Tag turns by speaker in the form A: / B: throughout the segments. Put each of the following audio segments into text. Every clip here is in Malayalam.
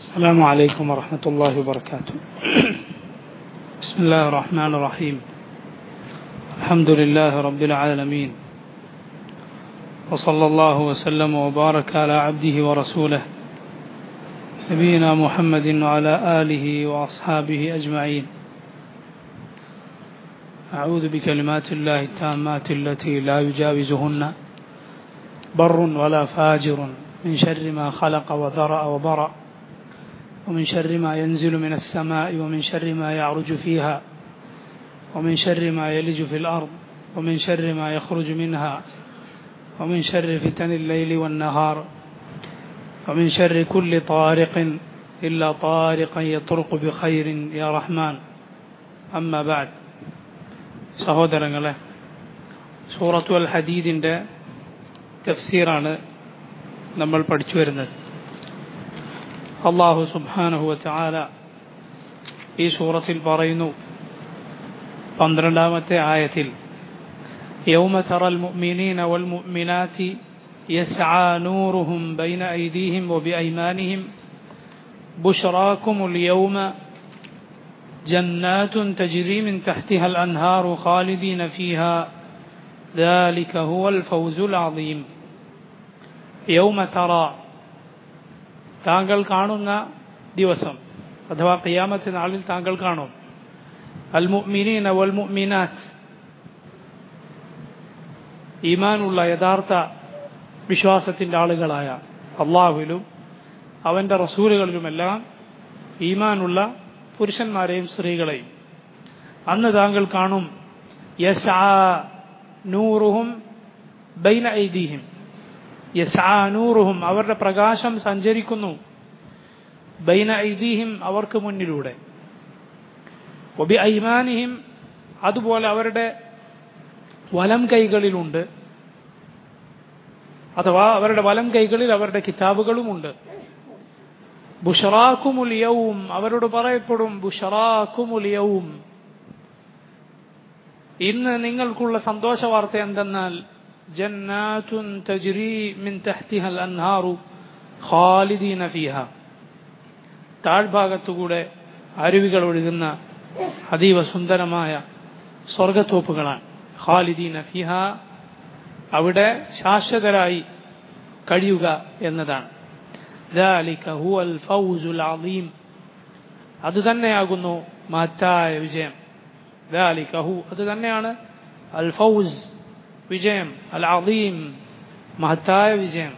A: السلام عليكم ورحمة الله وبركاته. بسم الله الرحمن الرحيم. الحمد لله رب العالمين، وصلى الله وسلم وبارك على عبده ورسوله نبينا محمد وعلى آله وأصحابه أجمعين. أعوذ بكلمات الله التامات التي لا يجاوزهن بر ولا فاجر من شر ما خلق وذرأ وبرأ، ومن شر ما ينزل من السماء، ومن شر ما يعرج فيها، ومن شر ما يلج في الأرض، ومن شر ما يخرج منها، ومن شر فتن الليل والنهار، ومن شر كل طارق إلا طارقا يطرق بخير يا رحمن. أما بعد. സഹോദരങ്ങളെ, സൂറത്തു അൽ ഹദീദിൻ്റെ തഫ്സീറാണ് നമ്മൾ പഠിച്ചു വരുന്നത്. അല്ലാഹു സുബ്ഹാനഹു വ തആല ഈ സൂറത്തിൽ പറയുന്നു, 12ാമത്തെ ആയത്തിൽ, യൗമ തറൽ മുഅ്മിനീന വൽ മുഅ്മിനാതി യസ്ആ നൂറുഹും ബൈന ഐദീഹിം വബിഐമാനിഹിം ബുശ്റാകുമുൽ യൗമ ജന്നാത്തുൻ തജ്രി മിൻ തഹ്തിഹൽ അൻഹാറു ഖാലിദീന ഫീഹാ ذلك هو الفوز العظيم. യൗമ തറ, താങ്കൾ കാണുന്ന ദിവസം, അഥവാ ഖിയാമത്ത് നാളിൽ താങ്കൾ കാണും. അൽ മുഅ്മിനീന വൽ മുഅ്മിനാത്ത്, ഈമാനുള്ള യഥാർത്ഥ വിശ്വാസത്തിൻ്റെ ആളുകളായ അള്ളാഹുവിലും അവൻ്റെ റസൂലുകളിലുമെല്ലാം ഈമാനുള്ള പുരുഷന്മാരെയും സ്ത്രീകളെയും അന്ന് താങ്കൾ കാണും. യസ്ആ നൂറുഹും ബൈന ഐദീഹിം, യസ്ആ നൂറുഹും, അവരുടെ പ്രകാശം സഞ്ചരിക്കുന്നു, ബൈന ഐദീഹിം, അവർക്ക് മുന്നിലൂടെ, വബി ഐമാനിഹിം, അതുപോലെ അവരുടെ വലം കൈകളിലുണ്ട്, അഥവാ അവരുടെ വലം കൈകളിൽ അവരുടെ കിതാബുകളുമുണ്ട്. ബുശ്റാകുമുൽ യൗം, അവരോട് പറയപ്പെടും, ബുശ്റാകുമുൽ യൗം, ഇന്ന് നിങ്ങൾക്കുള്ള സന്തോഷ വാർത്ത എന്തെന്നാൽ, ജന്നാത്തുൻ തജ്രി മിൻ തഹ്തിഹൽ അൻഹാറു ഖാലിദീന ഫീഹ, താഴ്ഭാഗത്തുകൂടെ അരുവികൾ ഒഴുകുന്ന അതീവ സുന്ദരമായ സ്വർഗത്തോപ്പുകളാണ്. ഖാലിദീന ഫീഹ, അവിടെ ശാശ്വതരായി കഴിയുക എന്നതാണ്. ذلك هو الفوز العظيم, അത് തന്നെയാകുന്നു മഹത്തായ വിജയം. ذلك هو, അത് തന്നെയാണ് അൽ ഫൗസ്, വിജയം, അൽ അദീം, മഹത്തായ വിജയം.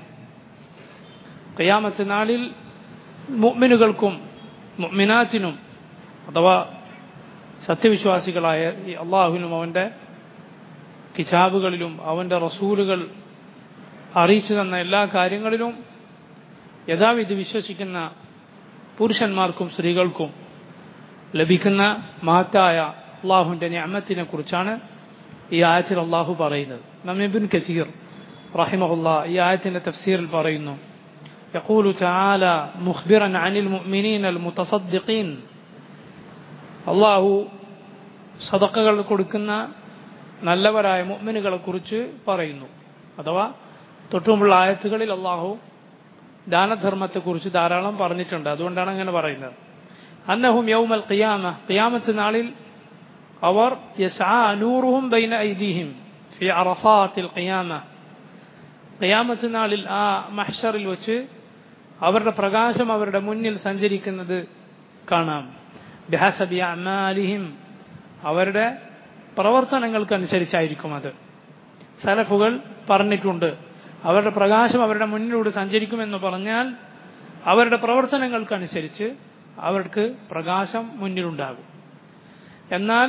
A: ഖിയാമത്ത് നാളിൽ മുഅ്മിനുകൾക്കും മുഅ്മിനാത്തിനും, അഥവാ സത്യവിശ്വാസികളായ അള്ളാഹുവിനും അവൻ്റെ കിതാബുകളിലും അവൻ്റെ റസൂലുകൾ അറിയിച്ചു തന്ന എല്ലാ കാര്യങ്ങളിലും യഥാവിധി വിശ്വസിക്കുന്ന പുരുഷന്മാർക്കും സ്ത്രീകൾക്കും ലഭിക്കുന്ന മഹത്തായ അള്ളാഹുവിൻ്റെ നിഅമത്തിനെ കുറിച്ചാണ് ഈ ആയത്തിൽ അള്ളാഹു പറയുന്നത്. ഇബ്നു കസീർ റഹിമഹുല്ലാ ഈ ആയത്തിൻ്റെ തഫ്സീറിൽ പറയുന്നു, യഖൂലു തആല മുഖ്ബിറൻ അനിൽ മുഅ്മിനീന അൽ മുതസദ്ദിഖീൻ, അള്ളാഹു സദഖകൾ കൊടുക്കുന്ന നല്ലവരായ മുഅ്മിനുകളെ കുറിച്ച് പറയുന്നു. അഥവാ തൊട്ടുമുള്ള ആയത്തുകളിൽ അള്ളാഹു ദാനധർമ്മത്തെക്കുറിച്ച് ധാരാളം പറഞ്ഞിട്ടുണ്ട്. അതുകൊണ്ടാണ് അങ്ങനെ പറയുന്നത്. അന്നഹും യൗമൽ ഖിയാമ, ഖിയാമത്ത് നാളിൽ അവർ യസ്ആ നൂറുഹും ബൈന ഐദീഹിം ഫി അറഫാത്തിൽ ഖിയാമ, ഖിയാമത്ത് നാളിൽ ആ മഹ്ശറിൽ വെച്ച് അവരുടെ പ്രകാശം അവരുടെ മുന്നിൽ സഞ്ചരിക്കുന്നത് കാണാം. ബിഹസബി അഅമാലിഹിം, അവരുടെ പ്രവർത്തനങ്ങൾക്കനുസരിച്ചായിരിക്കും അത്. സലഫുകൾ പറഞ്ഞിട്ടുണ്ട്, അവരുടെ പ്രകാശം അവരുടെ മുന്നിലൂടെ സഞ്ചരിക്കുമെന്ന് പറഞ്ഞാൽ അവരുടെ പ്രവർത്തനങ്ങൾക്കനുസരിച്ച് അവർക്ക് പ്രകാശം മുന്നിലുണ്ടാകും. എന്നാൽ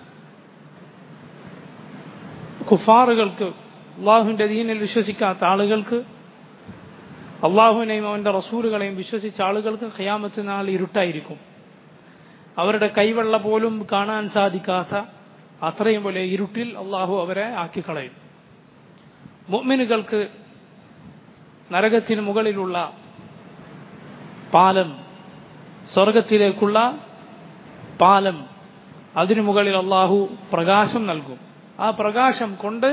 A: കുഫാറുകൾക്ക്, അള്ളാഹുവിൻ്റെ ദീനിൽ വിശ്വസിക്കാത്ത ആളുകൾക്ക്, അള്ളാഹുവിനെയും അവൻ്റെ റസൂലുകളെയും വിശ്വസിച്ച ആളുകൾക്ക് ഖിയാമത്ത് നാൾ ഇരുട്ടായിരിക്കും. അവരുടെ കൈവെള്ള പോലും കാണാൻ സാധിക്കാത്ത അത്രയും വലിയ ഇരുട്ടിൽ അള്ളാഹു അവരെ ആക്കിക്കളയും. മുഅ്മിനുകൾക്ക് നരകത്തിന് മുകളിലുള്ള പാലം, സ്വർഗത്തിലേക്കുള്ള പാലം, അതിനു മുകളിൽ അള്ളാഹു പ്രകാശം നൽകും. ആ പ്രകാശം കൊണ്ട്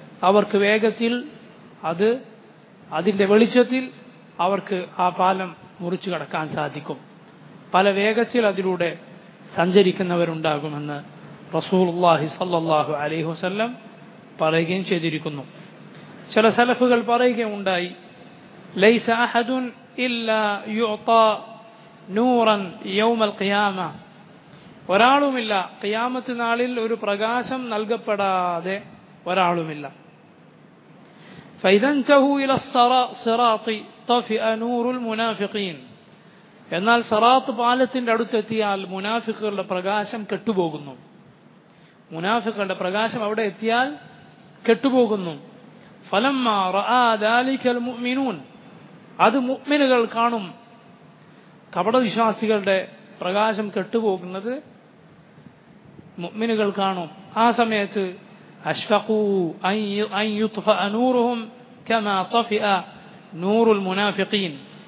A: അവർക്ക് വേഗത്തിൽ അതിൻ്റെ വെളിച്ചത്തിൽ അവർക്ക് ആ പാലം മുറിച്ചു കടക്കാൻ സാധിക്കും. പല വേഗത്തിൽ അതിലൂടെ സഞ്ചരിക്കുന്നവരുണ്ടാകുമെന്ന് റസൂലുള്ളാഹി സ്വല്ലല്ലാഹു അലൈഹി വസല്ലം പറയുകയും ചെയ്തിരിക്കുന്നു. ചില സലഫുകൾ പറയുകയുണ്ടായി, ലൈസ അഹദുൻ ഇല്ലാ യുഅ്താ നൂറൻ യൗമൽ ഖിയാമ, ഒരാളുമില്ല ഖിയാമത്ത് നാളിൽ ഒരു പ്രകാശം നൽകപ്പെടാതെ ഒരാളുമില്ല. ഫൈദൻതഹു ഇല സിറാത്തി തഫിഅ നൂറുൽ മുനാഫിഖീൻ, എന്നാൽ സിറാത്ത് പാലത്തിന്റെ അടുത്തെത്തിയാൽ മുനാഫിഖുകളുടെ പ്രകാശം കെട്ടുപോകുന്നു. മുനാഫിഖുകളുടെ പ്രകാശം അവിടെ എത്തിയാൽ കെട്ടുപോകുന്നു. ഫലമ്മാ റആ ദാലികൽ മുഅ്മിനൂൻ, അത് മുഅ്മിനുകൾ കാണും. കപടവിശ്വാസികളുടെ പ്രകാശം കെട്ടുപോകുന്നത് മുഅ്മിനുകൾ കാണും. ആ സമയത്ത് അഷ്ഫഖൂ അൻ യുത്ഫഅ നൂറുഹും കമാ തഫിഅ നൂറുൽ മുനാഫിഖീൻ,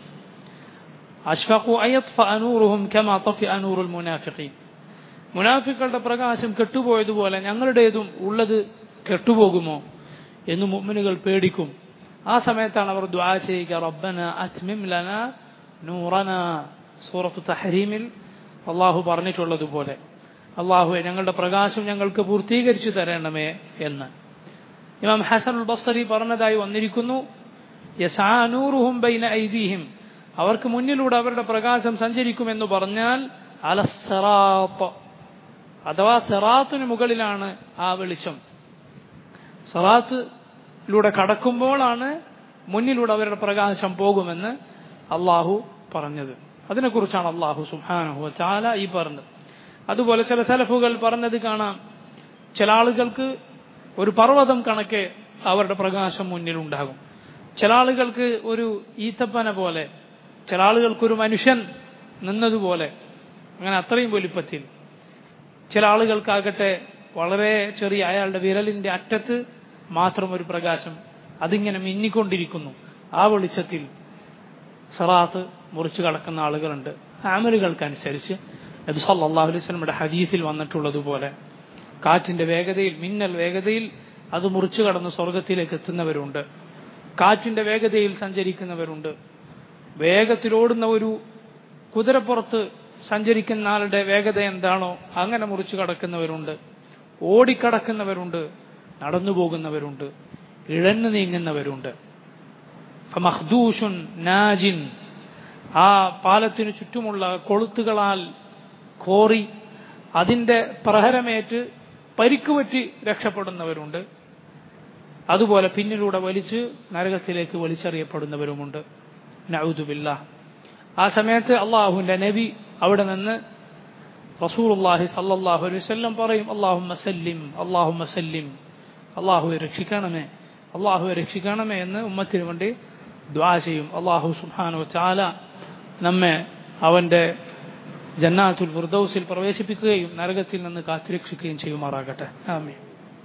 A: അഷ്ഫഖൂ അൻ യത്ഫഅ നൂറുഹും കമാ തഫിഅ നൂറുൽ മുനാഫിഖീൻ, മുനാഫിഖുകളുടെ പ്രകാശം കെട്ടുപോയതുപോലെ ഞങ്ങളുടേതും ഉള്ളത് കെട്ടുപോകുമോ എന്ന് മുഅ്മിനുകൾ പേടിക്കും. ആ സമയത്താണ് അവർ ദുആ ചെയ്യുക, റബ്ബന അത്മിം ലനാ നൂറനാ. സൂറത്തു തഹ്രീമിൽ അള്ളാഹു പറഞ്ഞിട്ടുള്ളതുപോലെ, അള്ളാഹുവെ ഞങ്ങളുടെ പ്രകാശം ഞങ്ങൾക്ക് പൂർത്തീകരിച്ചു തരണമേ എന്ന്. ഇമാം ഹസനുൽ ബസ്രി പറഞ്ഞതായി വന്നിരിക്കുന്നു, യസ്ആ നൂറുഹും ബൈന ഐദീഹിം, അവർക്ക് മുന്നിലൂടെ അവരുടെ പ്രകാശം സഞ്ചരിക്കുമെന്ന് പറഞ്ഞാൽ അലസ്സിറാത്ത്, അഥവാ സിറാത്തിന് മുകളിലാണ് ആ വെളിച്ചം. സിറാത്തിലൂടെ കടക്കുമ്പോഴാണ് മുന്നിലൂടെ അവരുടെ പ്രകാശം പോകുമെന്ന് അള്ളാഹു പറഞ്ഞത്. അതിനെക്കുറിച്ചാണ് അള്ളാഹു സുബ്ഹാനഹു വ തആല ഈ പറഞ്ഞത്. അതുപോലെ ചില സലഫുകൾ പറഞ്ഞത് കാണാം, ചില ആളുകൾക്ക് ഒരു പർവ്വതം കണക്കെ അവരുടെ പ്രകാശം മുന്നിലുണ്ടാകും, ചില ആളുകൾക്ക് ഒരു ഈത്തപ്പന പോലെ, ചില ആളുകൾക്ക് ഒരു മനുഷ്യൻ നിന്നതുപോലെ, അങ്ങനെ അത്രയും വലിപ്പത്തിൽ. ചില ആളുകൾക്കാകട്ടെ വളരെ ചെറിയ അയാളുടെ വിരലിന്റെ അറ്റത്ത് മാത്രം ഒരു പ്രകാശം, അതിങ്ങനെ മിന്നിക്കൊണ്ടിരിക്കുന്നു. ആ വെളിച്ചത്തിൽ സിറാത്ത് മുറിച്ചു കടക്കുന്ന ആളുകളുണ്ട്. അമലുകൾക്കനുസരിച്ച് നബി സല്ലല്ലാഹു അലൈഹി വസല്ലമയുടെ ഹദീസിൽ വന്നിട്ടുള്ളതുപോലെ കാറ്റിന്റെ വേഗതയിൽ, മിന്നൽ വേഗതയിൽ അത് മുറിച്ചു കടന്ന് സ്വർഗത്തിലേക്ക് എത്തുന്നവരുണ്ട്. കാറ്റിന്റെ വേഗതയിൽ സഞ്ചരിക്കുന്നവരുണ്ട്. വേഗത്തിലോടുന്ന ഒരു കുതിരപ്പുറത്ത് സഞ്ചരിക്കുന്ന ആളുടെ വേഗത എന്താണോ അങ്ങനെ മുറിച്ചു കടക്കുന്നവരുണ്ട്. ഓടിക്കടക്കുന്നവരുണ്ട്, നടന്നു പോകുന്നവരുണ്ട്, ഇഴഞ്ഞു നീങ്ങുന്നവരുണ്ട്. ഫമഖ്ദൂഷുൻ നാജിൻ, ആ പാലത്തിനു ചുറ്റുമുള്ള കൊളുത്തുകളാൽ കോറി അതിന്റെ പ്രഹരമേറ്റ് പരിക്കുപറ്റി രക്ഷപ്പെടുന്നവരുണ്ട്. അതുപോലെ പിന്നിലൂടെ വലിച്ച് നരകത്തിലേക്ക് വലിച്ചെറിയപ്പെടുന്നവരുമുണ്ട്. നഊദു ബില്ലാഹ്. ആ സമയത്ത് അള്ളാഹുവിന്റെ നബി അവിടെ നിന്ന് റസൂലുള്ളാഹി സ്വല്ലല്ലാഹു അലൈഹി വസല്ലം പറയും, അല്ലാഹുമ്മ സല്ലിം അല്ലാഹുമ്മ സല്ലിം, അള്ളാഹുവെ രക്ഷിക്കണമേ, അള്ളാഹുവെ രക്ഷിക്കണമേ എന്ന് ഉമ്മത്തിന് വേണ്ടി ദുആ ചെയ്യും. അള്ളാഹു സുബ്ഹാനഹു വ തആല നമ്മെ അവന്റെ ജന്നാത്തുൽ ഫിർദൗസിൽ പ്രവേശിപ്പിക്കുകയും നരകത്തിൽ നിന്ന് കാത്തുരക്ഷിക്കുകയും ചെയ്യുമാറാകട്ടെ. ആമീൻ.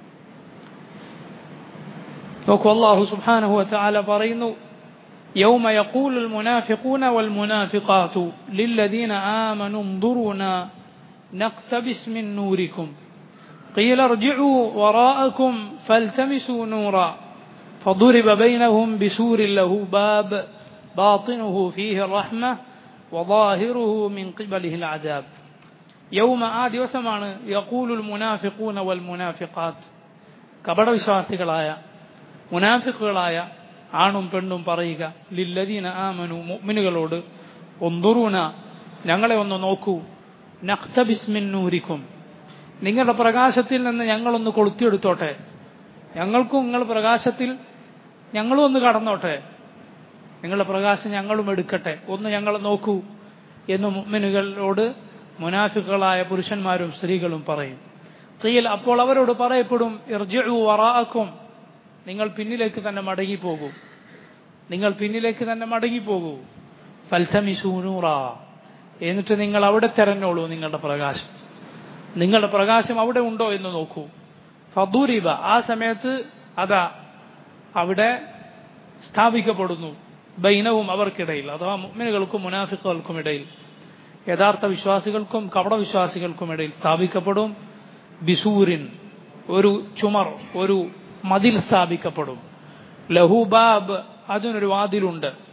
A: നോക്കൂ, അള്ളാഹു സുബ്ഹാനഹു വ തആല പറയുന്നു, يوم يقول المنافقون والمنافقات للذين آمنوا انظرونا نقتبس من نوركم قيل ارجعوا وراءكم فالتمسوا نورا فضرب بينهم بسور له باب باطنه فيه الرحمة وظاهره من قبله العذاب. يوم آدي وسمان يقول المنافقون والمنافقات, കപടവിശ്വാസികളായ മുനാഫിഖുകളായ ആണും പെണ്ണും പറയുക, ലില്ലദീന ആമനു, മുഅ്മിനുകളോട്, ഉൻദുറൂന, ഞങ്ങളെ ഒന്ന് നോക്കൂ, നഖ്തബിസ് മിൻ നൂരിക്കും, നിങ്ങളുടെ പ്രകാശത്തിൽ നിന്ന് ഞങ്ങളൊന്ന് കൊളുത്തിയെടുത്തോട്ടെ, ഞങ്ങൾക്കും നിങ്ങൾ പ്രകാശത്തിൽ ഞങ്ങളും ഒന്ന് കടന്നോട്ടെ, നിങ്ങളുടെ പ്രകാശം ഞങ്ങളും എടുക്കട്ടെ, ഒന്ന് ഞങ്ങളെ നോക്കൂ എന്ന് മുഅ്മിനുകളോട് മുനാഫിഖുകളായ പുരുഷന്മാരും സ്ത്രീകളും പറയും. ഖീൽ, അപ്പോൾ അവരോട് പറയപ്പെടും, ഇർജിഉ വറാഅക്കും, നിങ്ങൾ പിന്നിലേക്ക് തന്നെ മടങ്ങിപ്പോകൂ, നിങ്ങൾ പിന്നിലേക്ക് തന്നെ മടങ്ങിപ്പോകൂ. ഫൽതമിസൂ നൂറാ, എന്നിട്ട് നിങ്ങൾ അവിടെ തെരഞ്ഞോളൂ നിങ്ങളുടെ പ്രകാശം, നിങ്ങളുടെ പ്രകാശം അവിടെ ഉണ്ടോ എന്ന് നോക്കൂ. ഫദുരിബ, ആ സമയത്ത് അതാ അവിടെ സ്ഥാപിക്കപ്പെടുന്നു, ബൈനവും അവർക്കിടയിൽ, അഥവാ മുഅ്മിനുകൾക്കും മുനാഫിഖുകൾക്കും ഇടയിൽ, യഥാർത്ഥ വിശ്വാസികൾക്കും കപടവിശ്വാസികൾക്കും ഇടയിൽ സ്ഥാപിക്കപ്പെടും. ബിസൂരിൻ, ഒരു ചുമർ, ഒരു മതിൽ സ്ഥാപിക്കപ്പെടും. ലഹു ബാബ്, അതിനൊരു വാതിലുണ്ട്.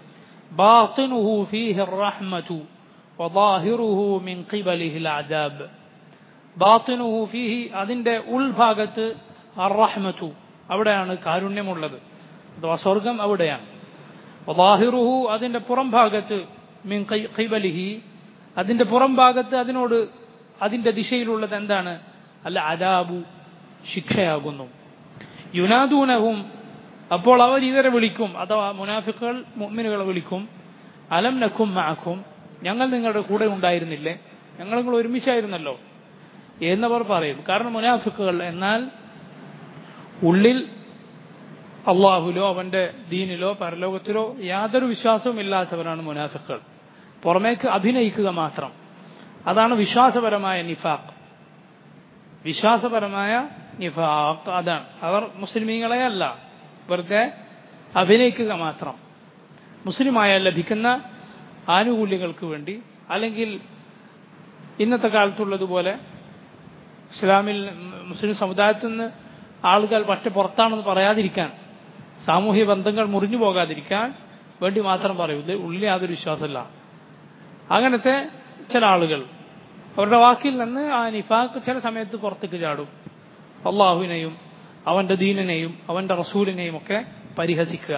A: ബാത്തിനുഹു ഫീഹി റഹ്മതു വദാഹിറുഹു മിൻ ഖിബലിഹിൽ അദാബ്. ബാത്തിനുഹു ഫീഹി, അതിന്റെ ഉൾഭാഗത്ത് അർറഹ്മതു, അവിടെയാണ് കാരുണ്യമുള്ളത്, അഥവാ സ്വർഗം അവിടെയാണ്. വദാഹിറുഹു, അതിന്റെ പുറം ഭാഗത്ത് മിൻ ഖിബലിഹി, അതിന്റെ പുറം ഭാഗത്ത് അതിന്റെ ദിശയിലുള്ളത് എന്താണ്? അൽ അദാബു, ശിക്ഷയാകുന്നു. യുനാദൂനഹും, അപ്പോൾ അവർ ഇവരെ വിളിക്കും, അഥവാ മുനാഫിക്കുകൾ മുഅ്മിനുകളെ വിളിക്കും, അലം നകും മഅകും, ഞങ്ങൾ നിങ്ങളുടെ കൂടെ ഉണ്ടായിരുന്നില്ലേ, നിങ്ങൾ ഒരുമിച്ചായിരുന്നല്ലോ എന്നവർ പറയും. കാരണം മുനാഫിക്കുകൾ എന്നാൽ ഉള്ളിൽ അള്ളാഹുലോ അവന്റെ ദീനിലോ പരലോകത്തിലോ യാതൊരു വിശ്വാസവും ഇല്ലാത്തവരാണ് മുനാഫിക്കുകൾ. പുറമേക്ക് അഭിനയിക്കുക മാത്രം, അതാണ് വിശ്വാസപരമായ നിഫാഖ്. വിശ്വാസപരമായ നിഫാഖ് അതാണ്. അവർ മുസ്ലിമീങ്ങളെ അല്ല, വെറുതെ അഭിനയിക്കുക മാത്രം. മുസ്ലിമായാൽ ലഭിക്കുന്ന ആനുകൂല്യങ്ങൾക്ക് വേണ്ടി, അല്ലെങ്കിൽ ഇന്നത്തെ കാലത്തുള്ളതുപോലെ ഇസ്ലാമിൽ മുസ്ലിം സമുദായത്തിൽ നിന്ന് ആളുകൾ പുറത്താണെന്ന് പറയാതിരിക്കാൻ, സാമൂഹ്യ ബന്ധങ്ങൾ മുറിഞ്ഞു പോകാതിരിക്കാൻ വേണ്ടി മാത്രം പറയൂ, ഉള്ളിൽ യാതൊരു വിശ്വാസമില്ല. അങ്ങനത്തെ ചില ആളുകൾ അവരുടെ വാക്കിൽ നിന്ന് ആ നിഫാഖ് ചില സമയത്ത് പുറത്തേക്ക് ചാടും. അള്ളാഹുവിനെയും അവന്റെ ദീനിനെയും അവന്റെ റസൂലിനെയും ഒക്കെ പരിഹസിക്കുക.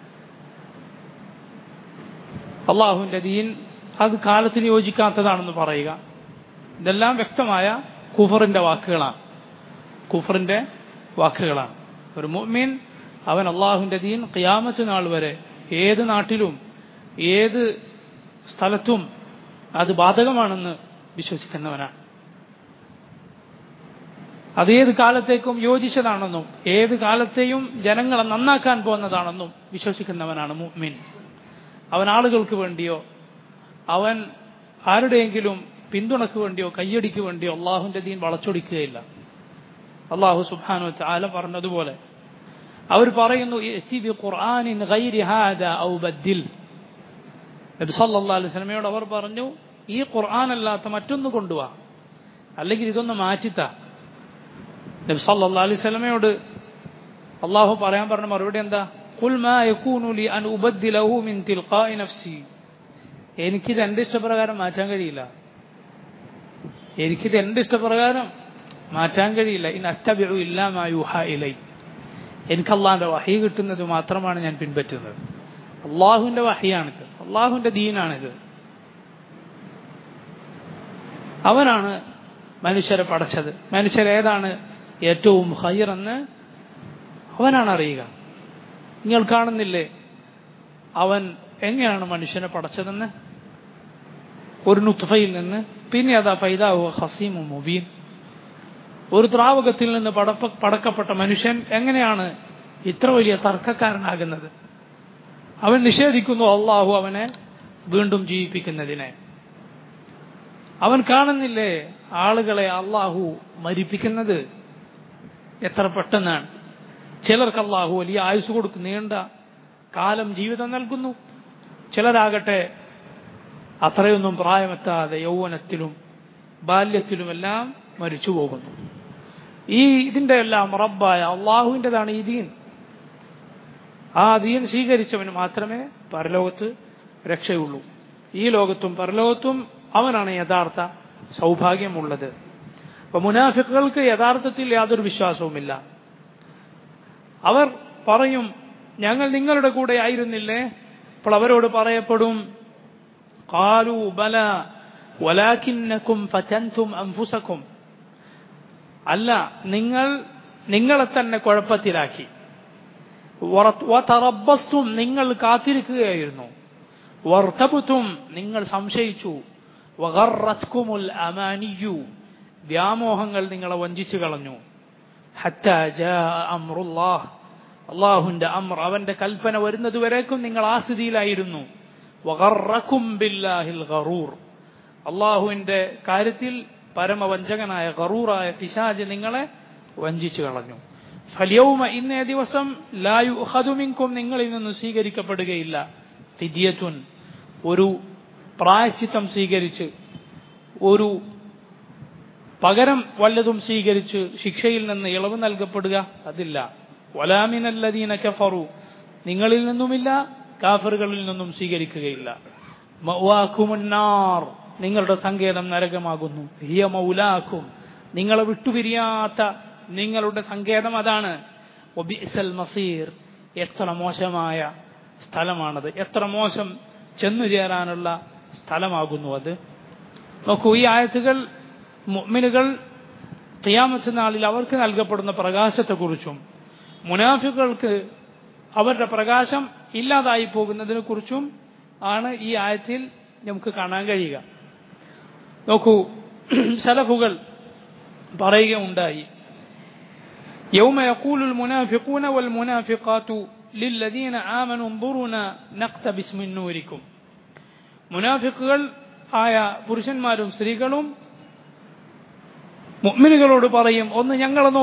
A: അള്ളാഹുവിന്റെ ദീൻ അത് കാലത്തിന് യോജിക്കാത്തതാണെന്ന് പറയുക. ഇതെല്ലാം വ്യക്തമായ കുഫറിന്റെ വാക്കുകളാണ്. ഒരു മുഅ്മിൻ അവൻ അള്ളാഹുവിന്റെ ദീൻ ഖിയാമത്ത് നാൾ വരെ ഏത് നാട്ടിലും ഏത് സ്ഥലത്തും അത് ബാധകമാണെന്ന് വിശ്വസിക്കുന്നവനാണ്. അതേത് കാലത്തേക്കും യോജിച്ചതാണെന്നും ഏത് കാലത്തെയും ജനങ്ങളെ നന്നാക്കാൻ പോകുന്നതാണെന്നും വിശ്വസിക്കുന്നവനാണ് മുഅ്മിൻ. അവൻ ആളുകൾക്ക് വേണ്ടിയോ അവൻ ആരുടെയെങ്കിലും പിന്തുണക്ക് വേണ്ടിയോ കയ്യടിക്ക് വേണ്ടിയോ അള്ളാഹുവിന്റെ ദീൻ വളച്ചൊടിക്കുകയില്ല. അള്ളാഹു സുബ്ഹാനഹു വ തആല പറഞ്ഞതുപോലെ അവർ പറയുന്നു, ഇഅ്തി ബിഖുർആനിൻ ഗൈരി ഹാദാ ഔ ബദ്ദിൽ. നബി സല്ലല്ലാഹു അലൈഹി വസല്ലമയോട് അവർ പറഞ്ഞു, ഈ ഖുർആൻ അല്ലാത്ത മറ്റൊന്ന് കൊണ്ടുവാ, അല്ലെങ്കിൽ ഇതൊന്ന് മാറ്റിത്താ. നബി സല്ലല്ലാഹു അലൈഹി വസല്ലമയോട് അള്ളാഹു പറയാൻ പറഞ്ഞ മറുപടി എന്താ? ഖുൽ മാ യകൂനു ലി അൻ ഉബദ്ദിലഹു മിൻ തിൽഖാഇ നഫ്സി. എനിക്കിത് എന്റെ ഇഷ്ടപ്രകാരം മാറ്റാൻ കഴിയില്ല. ഇൻ അത്തബിഉ ഇല്ലാ മാ യൂഹാ ഇലൈ. എനിക്ക് അള്ളാഹിന്റെ വഹി കിട്ടുന്നത് മാത്രമാണ് ഞാൻ പിൻപറ്റുന്നത്. അള്ളാഹുവിന്റെ വഹിയാണിത്, അള്ളാഹുവിന്റെ ദീനാണിത്. അവനാണ് മനുഷ്യരെ പടച്ചത്. മനുഷ്യരേതാണ് ഏറ്റവും ഖൈർ എന്ന് അവനാണ് അറിയുക. നിങ്ങൾ കാണുന്നില്ലേ അവൻ എങ്ങനെയാണ് മനുഷ്യനെ പടച്ചതെന്ന്? ഒരു നുത്ഫയിൽ നിന്ന്, പിന്നെ അതാ ഫൈദാഹു ഖസീമും മുബീൻ. ഒരു ദ്രാവകത്തിൽ നിന്ന് പടക്കപ്പെട്ട മനുഷ്യൻ എങ്ങനെയാണ് ഇത്ര വലിയ തർക്കക്കാരനാകുന്നത്? അവൻ നിഷേധിക്കുന്നു അള്ളാഹു അവനെ വീണ്ടും ജീവിപ്പിക്കുന്നതിനെ. അവൻ കാണുന്നില്ലേ ആളുകളെ അള്ളാഹു മരിപ്പിക്കുന്നത് എത്ര പെട്ടെന്നാണ്. ചിലർക്ക് അള്ളാഹു വലിയ ആയുസ് കൊടുക്കും, നീണ്ട കാലം ജീവിതം നൽകുന്നു. ചിലരാകട്ടെ അത്രയൊന്നും പ്രായമെത്താതെ യൗവനത്തിലും ബാല്യത്തിലുമെല്ലാം മരിച്ചു പോകുന്നു. ഇതിന്റെ എല്ലാം റബ്ബായ അള്ളാഹുവിൻ്റെതാണ് ഈ ദീൻ. ആ ദീൻ സ്വീകരിച്ചവന് മാത്രമേ പരലോകത്ത് രക്ഷയുള്ളൂ. ഈ ലോകത്തും പരലോകത്തും അവനാണ് യഥാർത്ഥ സൗഭാഗ്യമുള്ളത്. അപ്പൊ മുനാഫിക്കുകൾക്ക് യഥാർത്ഥത്തിൽ യാതൊരു വിശ്വാസവുമില്ല. അവർ പറയും, ഞങ്ങൾ നിങ്ങളുടെ കൂടെ ആയിരുന്നില്ലേ? അപ്പോൾ അവരോട് പറയപ്പെടും, ഖാലൂ ബലാ വലാകിന്നകും ഫതൻതും അൻഫുസകും. അല്ല, നിങ്ങളെ തന്നെ കുഴപ്പത്തിലാക്കി. വതറബ്ബസ്തും, നിങ്ങൾ കാത്തിരിക്കുകയായിരുന്നു. വർതബ്തും, നിങ്ങൾ സംശയിച്ചു. വഗറത്കുമുൽ അമാനിയു, വ്യാമോഹങ്ങൾ നിങ്ങളെ വഞ്ചിച്ചു കളഞ്ഞു. ഹത്താ ജാ അംറുല്ലാഹ്, അള്ളാഹുവിന്റെ അംർ, അവന്റെ കൽപ്പന വരുന്നതുവരേക്കും നിങ്ങൾ ആ സ്ഥിതിയിലായിരുന്നു. വഗറക്കും ബില്ലാഹിൽ ഗറൂർ, അള്ളാഹുവിന്റെ കാര്യത്തിൽ പരമവഞ്ചകനായ ഗറൂറായ പിശാച് നിങ്ങളെ വഞ്ചിച്ചു കളഞ്ഞു. ഫൽയൗമ, ഇന്നേ ദിവസം, ലാ യുഖദു മിൻകും, നിങ്ങളിൽ നിന്ന് സ്വീകരിക്കപ്പെടുകയില്ല. ഫിദിയത്തുൻ, ഒരു പ്രായശ്ചിത്തം സ്വീകരിച്ച്, ഒരു പകരം വല്ലതും സ്വീകരിച്ച് ശിക്ഷയിൽ നിന്ന് ഇളവ് നൽകപ്പെടുക, അതില്ല. വലാ മിനല്ലദീന കഫറു, നിങ്ങളിൽ നിന്നുമില്ല കാഫിറുകളിൽ നിന്നും സ്വീകരിക്കുകയില്ല. മഅ്വാകുമുന്നാർ, നിങ്ങളുടെ സങ്കേതം നരകമാകുന്നു. ഹിയ മൗലാക്കും, നിങ്ങളെ വിട്ടുപിരിയാത്ത നിങ്ങളുടെ സങ്കേതം അതാണ്. വബിഅ്സൽ മസീർ, എത്ര മോശമായ സ്ഥലമാണത്, എത്ര മോശം ചെന്നു ചേരാനുള്ള സ്ഥലമാകുന്നു അത്. നോക്കൂ, ഈ ആയത്തുകൾ മുഅ്മിനുകൾ ഖിയാമത്ത് നാളിൽ അവർക്ക് നൽകപ്പെടുന്ന പ്രകാശത്തെക്കുറിച്ചും മുനാഫിഖുകൾക്ക് അവരുടെ പ്രകാശം ഇല്ലാതായി പോകുന്നതിനെ കുറിച്ചും ആണ് ഈ ആയത്തിൽ നമുക്ക് കാണാൻ കഴിയുക. നോക്കൂ, സലഫുകൾ പറയുകയുണ്ടായി, യൗമ യഖൂലുൽ മുനാഫിഖൂന വൽ മുനാഫിഖാതു ലില്ലദീന ആമനു انظുറുനാ നഖ്തബിസ് മിൻ നൂരിക്കും. മുനാഫിഖുകൾ ആയ പുരുഷന്മാരും സ്ത്രീകളും മുഅ്മിനുകളോട് പറയും, ഒന്ന് ഞങ്ങളെ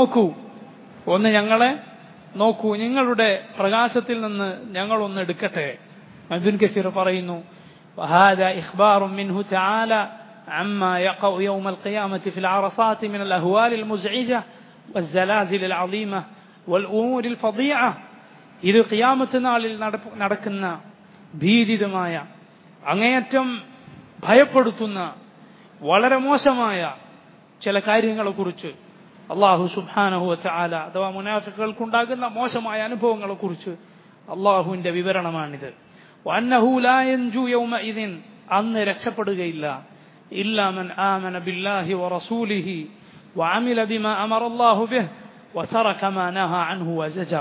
A: നോക്കൂ, നിങ്ങളുടെ പ്രകാശത്തിൽ നിന്ന് ഞങ്ങൾ ഒന്ന് എടുക്കട്ടെ. ഇബ്നു കസീർ പറയുന്നു, വഹാദാ ഇഖ്ബാറുൻ മിൻഹു തആല അമ്മാ യഖഉ യൗമൽ ഖിയാമത്തി ഫിൽ അറസാത്തി മിനൽ അഹ്വാലിൽ മുസ്ഇജ വസ്സലാസിലിൽ അളീമ വൽ ഉമൂരിൽ ഫദീഅ. ഇത് ഖിയാമത്ത് നാളിൽ നടക്കുന്ന ഭീതിതമായ, അങ്ങേയറ്റം ഭയപ്പെടുത്തുന്ന, വളരെ മോശമായ ചില കാര്യങ്ങളെക്കുറിച്ച് അല്ലാഹു സുബ്ഹാനഹു വ തആല അഥവാ മുനാഫിഖുകൾക്കുണ്ടാകുന്ന മോശമായ അനുഭവങ്ങളെക്കുറിച്ച് അല്ലാഹുവിന്റെ വിവരണമാണിത്. വഅന്നഹു ലാ യൻജു യൗമഇദിൻ, അന്ന് രക്ഷപ്പെടുകയില്ല, ഇല്ലാ മൻ ആമന ബില്ലാഹി വറസൂലിഹി വഅമില ബിമാ അമറല്ലാഹു ബിഹി വതറക മാ നഹാ അൻഹു വസജർ.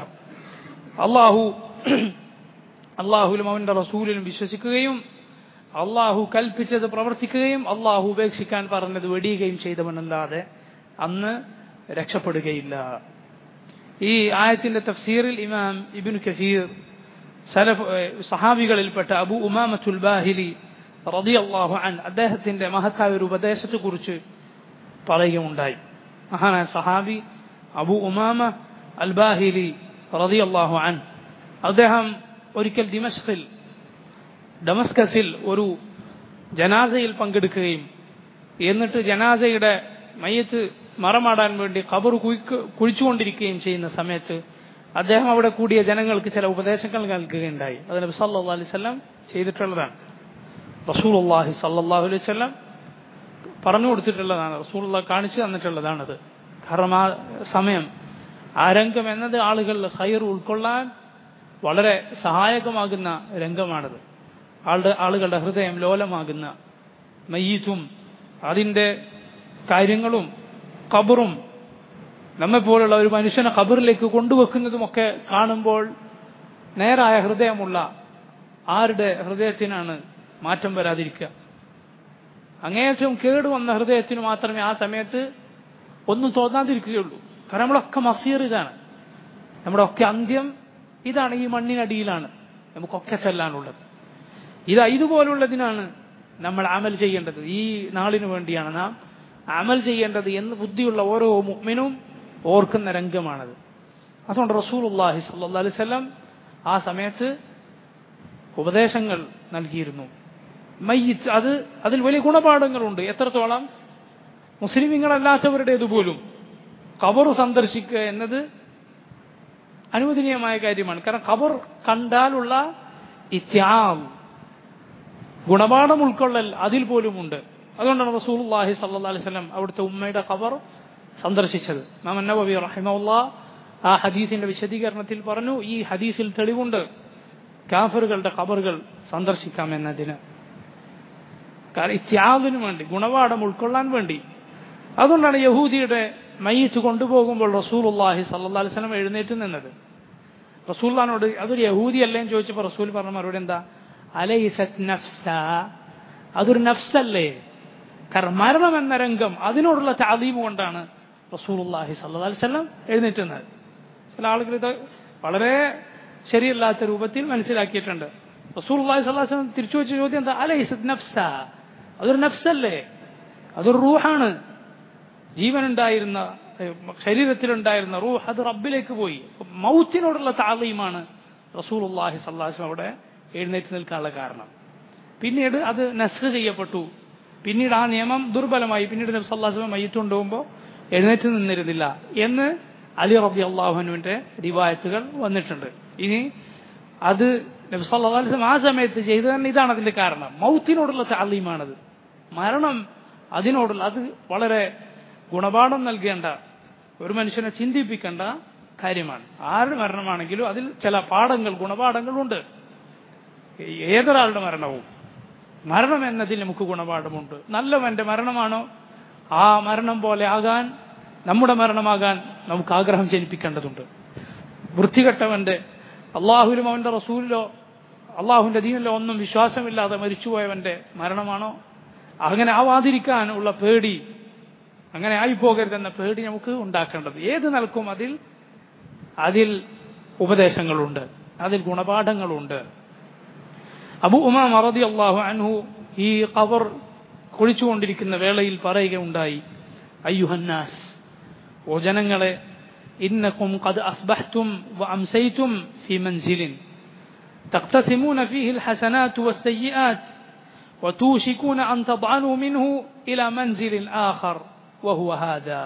A: അല്ലാഹുവിലും അവന്റെ റസൂലിലും വിശ്വസിക്കുകയും അല്ലാഹു കൽപ്പിച്ചത് പ്രവർത്തിക്കുകയും അല്ലാഹു ഉപേക്ഷിക്കാൻ പറഞ്ഞത് വെടിയുകയും ചെയ്തവനല്ലാതെ അന്ന് രക്ഷപ്പെടുകയില്ല. ഈ ആയത്തിന്റെ തഫ്സീറിൽ ഇമാം ഇബ്നു കസീർ സഹാബികളിൽപ്പെട്ട അബൂ ഉമാമത്തുൽ ബാഹിലി റളിയല്ലാഹു അൻഹു അദ്ദേഹത്തിന്റെ മഹത്തായ ഒരു ഉപദേശത്തെക്കുറിച്ച് പറയുകയുണ്ടായി. മഹാനായ സഹാബി അബൂ ഉമാമ അൽ ബാഹിലി റളിയല്ലാഹു അൻഹു അദ്ദേഹം ഒരിക്കൽ ഡമസ്കസിൽ ഒരു ജനാസയിൽ പങ്കെടുക്കുകയും എന്നിട്ട് ജനാസയുടെ മയ്യത്ത് മറമാടാൻ വേണ്ടി ഖബർ കുഴിച്ചുകൊണ്ടിരിക്കുകയും ചെയ്യുന്ന സമയത്ത് അദ്ദേഹം അവിടെ കൂടിയ ജനങ്ങൾക്ക് ചില ഉപദേശങ്ങൾ നൽകുകയുണ്ടായി. അത് നബി സല്ലല്ലാഹു അലൈഹി വസല്ലം ചെയ്തിട്ടുള്ളതാണ്, റസൂലുള്ളാഹി സല്ലല്ലാഹു അലൈഹി വസല്ലം പറഞ്ഞു കൊടുത്തിട്ടുള്ളതാണ്, റസൂലുള്ളാഹി കാണിച്ചു തന്നിട്ടുള്ളതാണത്. കാരണം ആ സമയം, ആ രംഗം എന്നത് ആളുകളിൽ ഖൈർ ഉൾക്കൊള്ളാൻ വളരെ സഹായകമാകുന്ന രംഗമാണത്. ആളുകളുടെ ഹൃദയം ലോലമാകുന്ന മയ്യിത്തും അതിൻ്റെ കാര്യങ്ങളും ഖബറും നമ്മെപ്പോലുള്ള ഒരു മനുഷ്യനെ ഖബറിലേക്ക് കൊണ്ടുവെക്കുന്നതുമൊക്കെ കാണുമ്പോൾ നേരായ ഹൃദയമുള്ള ആരുടെ ഹൃദയത്തിനാണ് മാറ്റം വരാതിരിക്കുക? അങ്ങേയറ്റം കേടുവന്ന ഹൃദയത്തിന് മാത്രമേ ആ സമയത്ത് ഒന്നും തോന്നാതിരിക്കുകയുള്ളൂ. കാരണം നമ്മളൊക്കെ മസീർ ഇതാണ്, നമ്മുടെ ഒക്കെ അന്ത്യം ഇതാണ്, ഈ മണ്ണിനടിയിലാണ് നമുക്കൊക്കെ ചെല്ലാനുള്ളത്. ഇതുപോലുള്ളതിനാണ് നമ്മൾ അമൽ ചെയ്യേണ്ടത്, ഈ നാളിനു വേണ്ടിയാണ് നാം അമൽ ചെയ്യേണ്ടത് എന്ന് ബുദ്ധിയുള്ള ഓരോ മുഅ്മിനും ഓർക്കുന്ന രംഗമാണത്. അതുകൊണ്ട് റസൂലുള്ളാഹി സ്വല്ലല്ലാഹു അലൈഹി വസല്ലം ആ സമയത്ത് ഉപദേശങ്ങൾ നൽകിയിരുന്നു. മയ്യിത്ത് അതിൽ വലിയ ഗുണപാഠങ്ങളുണ്ട്. എത്രത്തോളം മുസ്ലിമീങ്ങളല്ലാത്തവരുടേതുപോലും ഖബർ സന്ദർശിക്കുക എന്നത് അനുവദനീയമായ കാര്യമാണ്. കാരണം ഖബർ കണ്ടാലുള്ള ഇത്യാം, ഗുണപാഠം ഉൾക്കൊള്ളൽ അതിൽ പോലുമുണ്ട്. അതുകൊണ്ടാണ് റസൂലുള്ളാഹി സ്വല്ലല്ലാഹു അലൈഹി വസല്ലം അവിടുത്തെ ഉമ്മയുടെ ഖബർ സന്ദർശിച്ചത്. ഇമാം നവവി റഹിമഹുല്ലാഹ് ആ ഹദീസിന്റെ വിശദീകരണത്തിൽ പറഞ്ഞു, ഈ ഹദീസിൽ തെളിവുണ്ട് കാഫിറുകളുടെ ഖബറുകൾ സന്ദർശിക്കാമെന്നതിന്. കാരണം ഇത്യാദിനു വേണ്ടി, ഗുണപാഠം ഉൾക്കൊള്ളാൻ വേണ്ടി. അതുകൊണ്ടാണ് യഹൂദിയുടെ മയ്യിത്ത് കൊണ്ടുപോകുമ്പോൾ റസൂലുള്ളാഹി സ്വല്ലല്ലാഹു അലൈഹി വസല്ലം എഴുന്നേറ്റ് നിന്നത്. റസൂലുള്ളാഹിനോട് അതൊരു യഹൂദി അല്ലേ എന്ന് ചോദിച്ചപ്പോൾ റസൂൽ പറഞ്ഞ മറുപടി എന്താ? അലൈസത് നഫ്സ, അതൊരു നഫ്സല്ലേ? കാരണം മരണം എന്ന രംഗം, അതിനോടുള്ള തഅദീം കൊണ്ടാണ് റസൂലുള്ളാഹി സ്വല്ലല്ലാഹു അലൈഹി വസല്ലം എഴുന്നേറ്റ് നിന്നത്. ചില ആളുകൾ ഇത് വളരെ ശരിയല്ലാത്ത രൂപത്തിൽ മനസ്സിലാക്കിയിട്ടുണ്ട്. റസൂലുള്ളാഹി സ്വല്ലല്ലാഹു അലൈഹി വസല്ലം തിരിച്ചു വെച്ച ചോദ്യം എന്താ? അലൈസത് നഫ്സ, അതൊരു നഫ്സല്ലേ? അതൊരു റൂഹാണ്. ജീവനുണ്ടായിരുന്ന, ശരീരത്തിലുണ്ടായിരുന്ന റൂഹ് അത് റബ്ബിലേക്ക് പോയി. മൗത്തിനോടുള്ള തഅദീമാണ് റസൂലുള്ളാഹി സ്വല്ലല്ലാഹു അലൈഹി വസല്ലം അവിടെ എഴുന്നേറ്റ് നിൽക്കാനുള്ള കാരണം. പിന്നീട് അത് നസ്ഖ് ചെയ്യപ്പെട്ടു. പിന്നീട് ആ നിയമം ദുർബലമായി. പിന്നീട് നബി സല്ലല്ലാഹു അലൈഹി വസല്ലം മയ്യിത്ത് കൊണ്ടുപോകുമ്പോൾ എഴുന്നേറ്റ് നിന്നിരുന്നില്ല എന്ന് അലി റളിയല്ലാഹു അൻഹുവിന്റെ റിവായത്തുകൾ വന്നിട്ടുണ്ട്. ഇനി അത് നബി സല്ലല്ലാഹു അലൈഹി വസല്ലം ആ സമയത്ത് ചെയ്തു തന്നെ ഇതാണ് അതിന്റെ കാരണം. മൗത്തിനോടുള്ള തഅലീമാണത്. മരണം അതിനോടുള്ള അത് വളരെ ഗുണപാഠം നൽകേണ്ട, ഒരു മനുഷ്യനെ ചിന്തിപ്പിക്കേണ്ട കാര്യമാണ്. ആരുടെ മരണമാണെങ്കിലും അതിൽ ചില പാഠങ്ങൾ, ഗുണപാഠങ്ങളുണ്ട്. ഏതൊരാളുടെ മരണം എന്നതിൽ നമുക്ക് ഗുണപാഠമുണ്ട്. നല്ലവന്റെ മരണമാണോ ആ മരണം പോലെ ആകാൻ, നമ്മുടെ മരണമാകാൻ നമുക്ക് ആഗ്രഹം ജനിപ്പിക്കേണ്ടതുണ്ട്. വൃത്തികെട്ടവന്റെ, അള്ളാഹുവിലും അവന്റെ റസൂലിലോ അള്ളാഹുവിന്റെ ദീനിലോ ഒന്നും വിശ്വാസമില്ലാതെ മരിച്ചുപോയവന്റെ മരണമാണോ, അങ്ങനെ ആവാതിരിക്കാൻ ഉള്ള പേടി, അങ്ങനെ ആയിപ്പോകരുതെന്ന പേടി നമുക്ക് ഉണ്ടാക്കേണ്ടത്. ഏത് നിലക്കും അതിൽ ഉപദേശങ്ങളുണ്ട്, അതിൽ ഗുണപാഠങ്ങളുണ്ട്. അബൂ ഉമാമ റളിയല്ലാഹു അൻഹു ഈ ഖബർ കുഴിച്ചുകൊണ്ടിരിക്കുന്ന വേളയിൽ പറയുകയുണ്ടായി, അയ്യുഹന്നാസ്, ഓ ജനങ്ങളെ, ഇന്നകും ഖദ് അസ്ബഹ്തും വഅംസൈതും ഫീ മൻസിലിൻ തഖ്തസിമൂന ഫീഹി അൽഹസനാതു വസ്സയ്യിആത്ത് വതൂശികൂന അൻ തദ്അനൂ മിൻഹു ഇലാ മൻസിലിൻ ആഖർ വഹുവ ഹാദാ.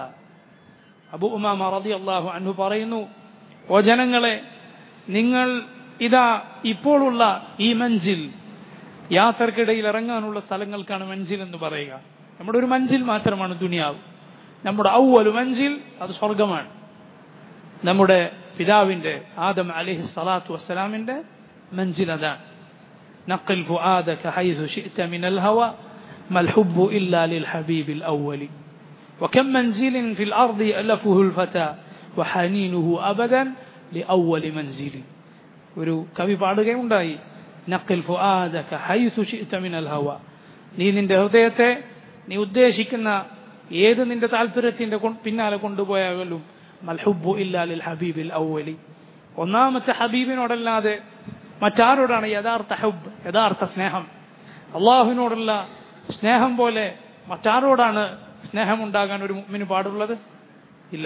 A: അബൂ ഉമാമ റളിയല്ലാഹു അൻഹു പറയുന്നു, ഓ ജനങ്ങളെ, നിങ്ങൾ ഇതാ ഇപ്പോഴുള്ള ഈ മൻസിൽ, യാത്രക്കിടയിൽ ഇറങ്ങാനുള്ള സ്ഥലങ്ങൾക്കാണ് മൻസിൽ എന്ന് പറയുക. നമ്മുടെ ഒരു മൻസിൽ മാത്രമാണ് ദുനിയാവ്. നമ്മുടെ ഔവലു മൻസിൽ അത് സ്വർഗമാണ്. നമ്മുടെ പിതാവിന്റെ ആദം അലൈഹി സ്വലാത്തു വസ്സലാമിന്റെ മൻസിൽ അതാണ്. നഖിൽ ഫുആദക ഹൈസു ശിഅത മിനൽ ഹവ മൽ ഹുബ്ബു ഇല്ലാ ലിൽ ഹബീബിൽ അവ്വലി വകം മൻസിലിൻ ഫിൽ അർദി അലഫുഹുൽ ഫതാ വഹനീനുഹു അബദൻ ലിഅവ്വലി മൻസിലി. ഒരു കവി പാടുകയുണ്ടായി, നഖിൽ ഫുആദക ഹൈസു ശിഅത മിനൽ ഹവ, നീ നിന്റെ ഹൃദയത്തെ നീ ഉദ്ദേശിക്കുന്ന ഏത് നിന്റെ താല്പര്യത്തിന്റെ പിന്നാലെ കൊണ്ടുപോയാലും മൽഹുബ്ബു ഇല്ലാ ലിൽ ഹബീബിൽ അവ്വലി, ഒന്നാമത്തെ ഹബീബിനോടല്ലാതെ മറ്റാരോടാണ് യഥാർത്ഥ ഹുബ്, യഥാർത്ഥ സ്നേഹം? അള്ളാഹുവിനോടുള്ള സ്നേഹം പോലെ മറ്റാരോടാണ് സ്നേഹമുണ്ടാകാൻ ഒരു മുഅ്മിന് പാടുള്ളത്? ഇല്ല.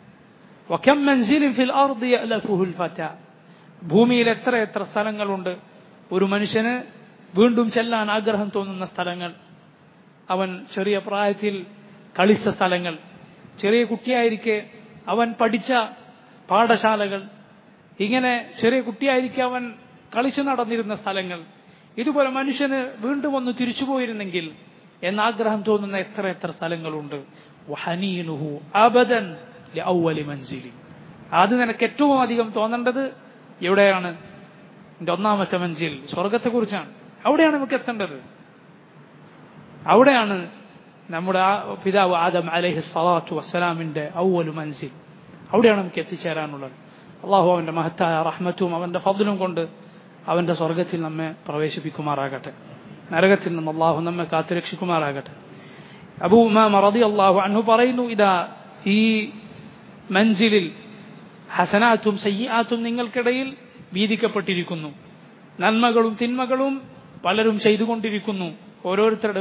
A: വകം മൻസിലിൻ ഫിൽ അർദി യഅലഫുഹുൽ ഫതാ, ഭൂമിയിൽ എത്ര സ്ഥലങ്ങളുണ്ട് ഒരു മനുഷ്യന് വീണ്ടും ചെല്ലാൻ ആഗ്രഹം തോന്നുന്ന സ്ഥലങ്ങൾ. അവൻ ചെറിയ പ്രായത്തിൽ കളിച്ച സ്ഥലങ്ങൾ, ചെറിയ കുട്ടിയായിരിക്കെ അവൻ പഠിച്ച പാഠശാലകൾ, ഇങ്ങനെ ചെറിയ കുട്ടിയായിരിക്കെ അവൻ കളിച്ചു നടന്നിരുന്ന സ്ഥലങ്ങൾ. ഇതുപോലെ മനുഷ്യന് വീണ്ടും ഒന്ന് തിരിച്ചുപോയിരുന്നെങ്കിൽ എന്നാഗ്രഹം തോന്നുന്ന എത്ര സ്ഥലങ്ങളുണ്ട്. വഹനീനുഹു അബദൻ ലിഅവ്വലി മൻസിലി, അത് നിനക്ക് ഏറ്റവും അധികം തോന്നേണ്ടത് എവിടെയാണ്? എന്റെ ഒന്നാമത്തെ മൻസിൽ സ്വർഗത്തെക്കുറിച്ചാണ്. അവിടെയാണ് നമുക്ക് എത്തേണ്ടത്. അവിടെയാണ് നമ്മുടെ പിതാവ് ആദം അലൈഹി സ്വലാത്തു വസ്സലാമിന്റെ അവ്വലു മൻസിൽ. അവിടെയാണ് നമുക്ക് എത്തിച്ചേരാനുള്ളത്. അള്ളാഹു അവന്റെ മഹത്തായ റഹ്മത്തും അവന്റെ ഫദ്ലും കൊണ്ട് അവന്റെ സ്വർഗത്തിൽ നമ്മെ പ്രവേശിപ്പിക്കുമാറാകട്ടെ. നരകത്തിൽ നിന്ന് അള്ളാഹു നമ്മെ കാത്തുരക്ഷിക്കുമാറാകട്ടെ. അബൂ ഉമാമ റളിയല്ലാഹു അൻഹു പറയുന്നു, ഇതാ ഈ മൻസിലിൽ ഹസനാത്തും സയ്യിആത്തും നിങ്ങൾക്കിടയിൽ വീതിക്കപ്പെട്ടിരിക്കുന്നു. നന്മകളും തിന്മകളും പലരും ചെയ്തുകൊണ്ടിരിക്കുന്നു, ഓരോരുത്തരുടെ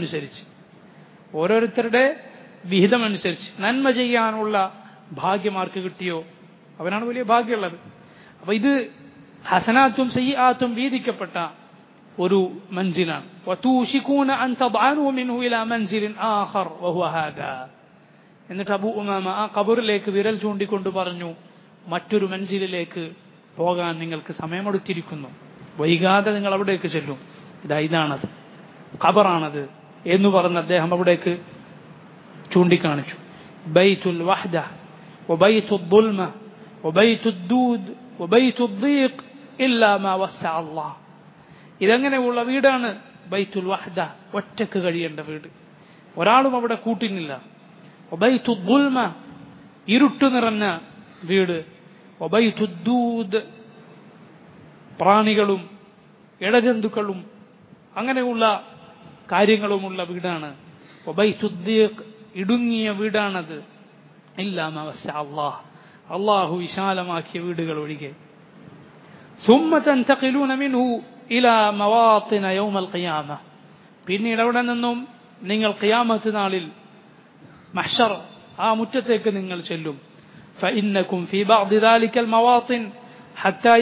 A: വിഹിതമനുസരിച്ച്. നന്മ ചെയ്യാനുള്ള ഭാഗ്യമാർക്ക് കിട്ടിയോ അവനാണ് വലിയ ഭാഗ്യമുള്ളത്. അപ്പൊ ഇത് ഹസനാത്തും സയ്യിആത്തും വീതിക്കപ്പെട്ട ഒരു മൻസിലാണ്. വതൂശികൂന അൻ തദ്അനൂ മിൻഹു ഇലാ മൻസിലിൻ ആഖർ വഹുവ ഹാദാ. എന്നിട്ട് അബൂ ഉമാമ ആ ഖബറിലേക്ക് വിരൽ ചൂണ്ടിക്കൊണ്ട് പറഞ്ഞു, മറ്റൊരു മൻസിലിലേക്ക് പോകാൻ നിങ്ങൾക്ക് സമയമെടുത്തിരിക്കുന്നു, വൈകാതെ നിങ്ങൾ അവിടേക്ക് ചെല്ലും. ഇതാണത്, ഖബറാണത് എന്ന് പറഞ്ഞ് അദ്ദേഹം അവിടേക്ക് ചൂണ്ടിക്കാണിച്ചു. ബൈത്തുൽ വഹ്ദ വബൈത്തുൽ ദുൽമ വബൈത്തുദ് ദൂദ് വബൈത്തുദ് ദീഖ് ഇല്ലാ മാ വസ്സഅ അല്ലാഹ്. ഇതെങ്ങനെയുള്ള വീടാണ്? ബൈത്തുൽ വഹ്ദ, ഒറ്റക്ക് കഴിയേണ്ട വീട്, ഒരാളും അവിടെ കൂട്ടിനില്ല. വബൈത്തുദ് ദുൽമ, ഇരുട്ട് നിറഞ്ഞ വീട്. വബൈത്തുദ് ദൂദ്, പ്രാണികളും ഇഴജന്തുക്കളും അങ്ങനെയുള്ള കാര്യങ്ങളുമുള്ള വീടാണ്. വബൈത്തുദ് ദീഖ്, ഇടുങ്ങിയ വീടാണത്. ഇല്ലാ മാ വസ്സഅ അല്ലാഹ്, അള്ളാഹു വിശാലമാക്കിയ വീടുകൾ ഒഴികെ. സുമ്മ തൻതഖിലൂന മിൻഹു ഇലാ മവാത്തിന യൗമൽ ഖിയാമ, പിന്നീട് അവിടെ നിന്നും നിങ്ങൾ ഖിയാമത്ത് നാളിൽ മഹ്ശർ, ആ മുറ്റത്തേക്ക് നിങ്ങൾ ചെല്ലും. فإنكم في بعض ذلك المواطن حتى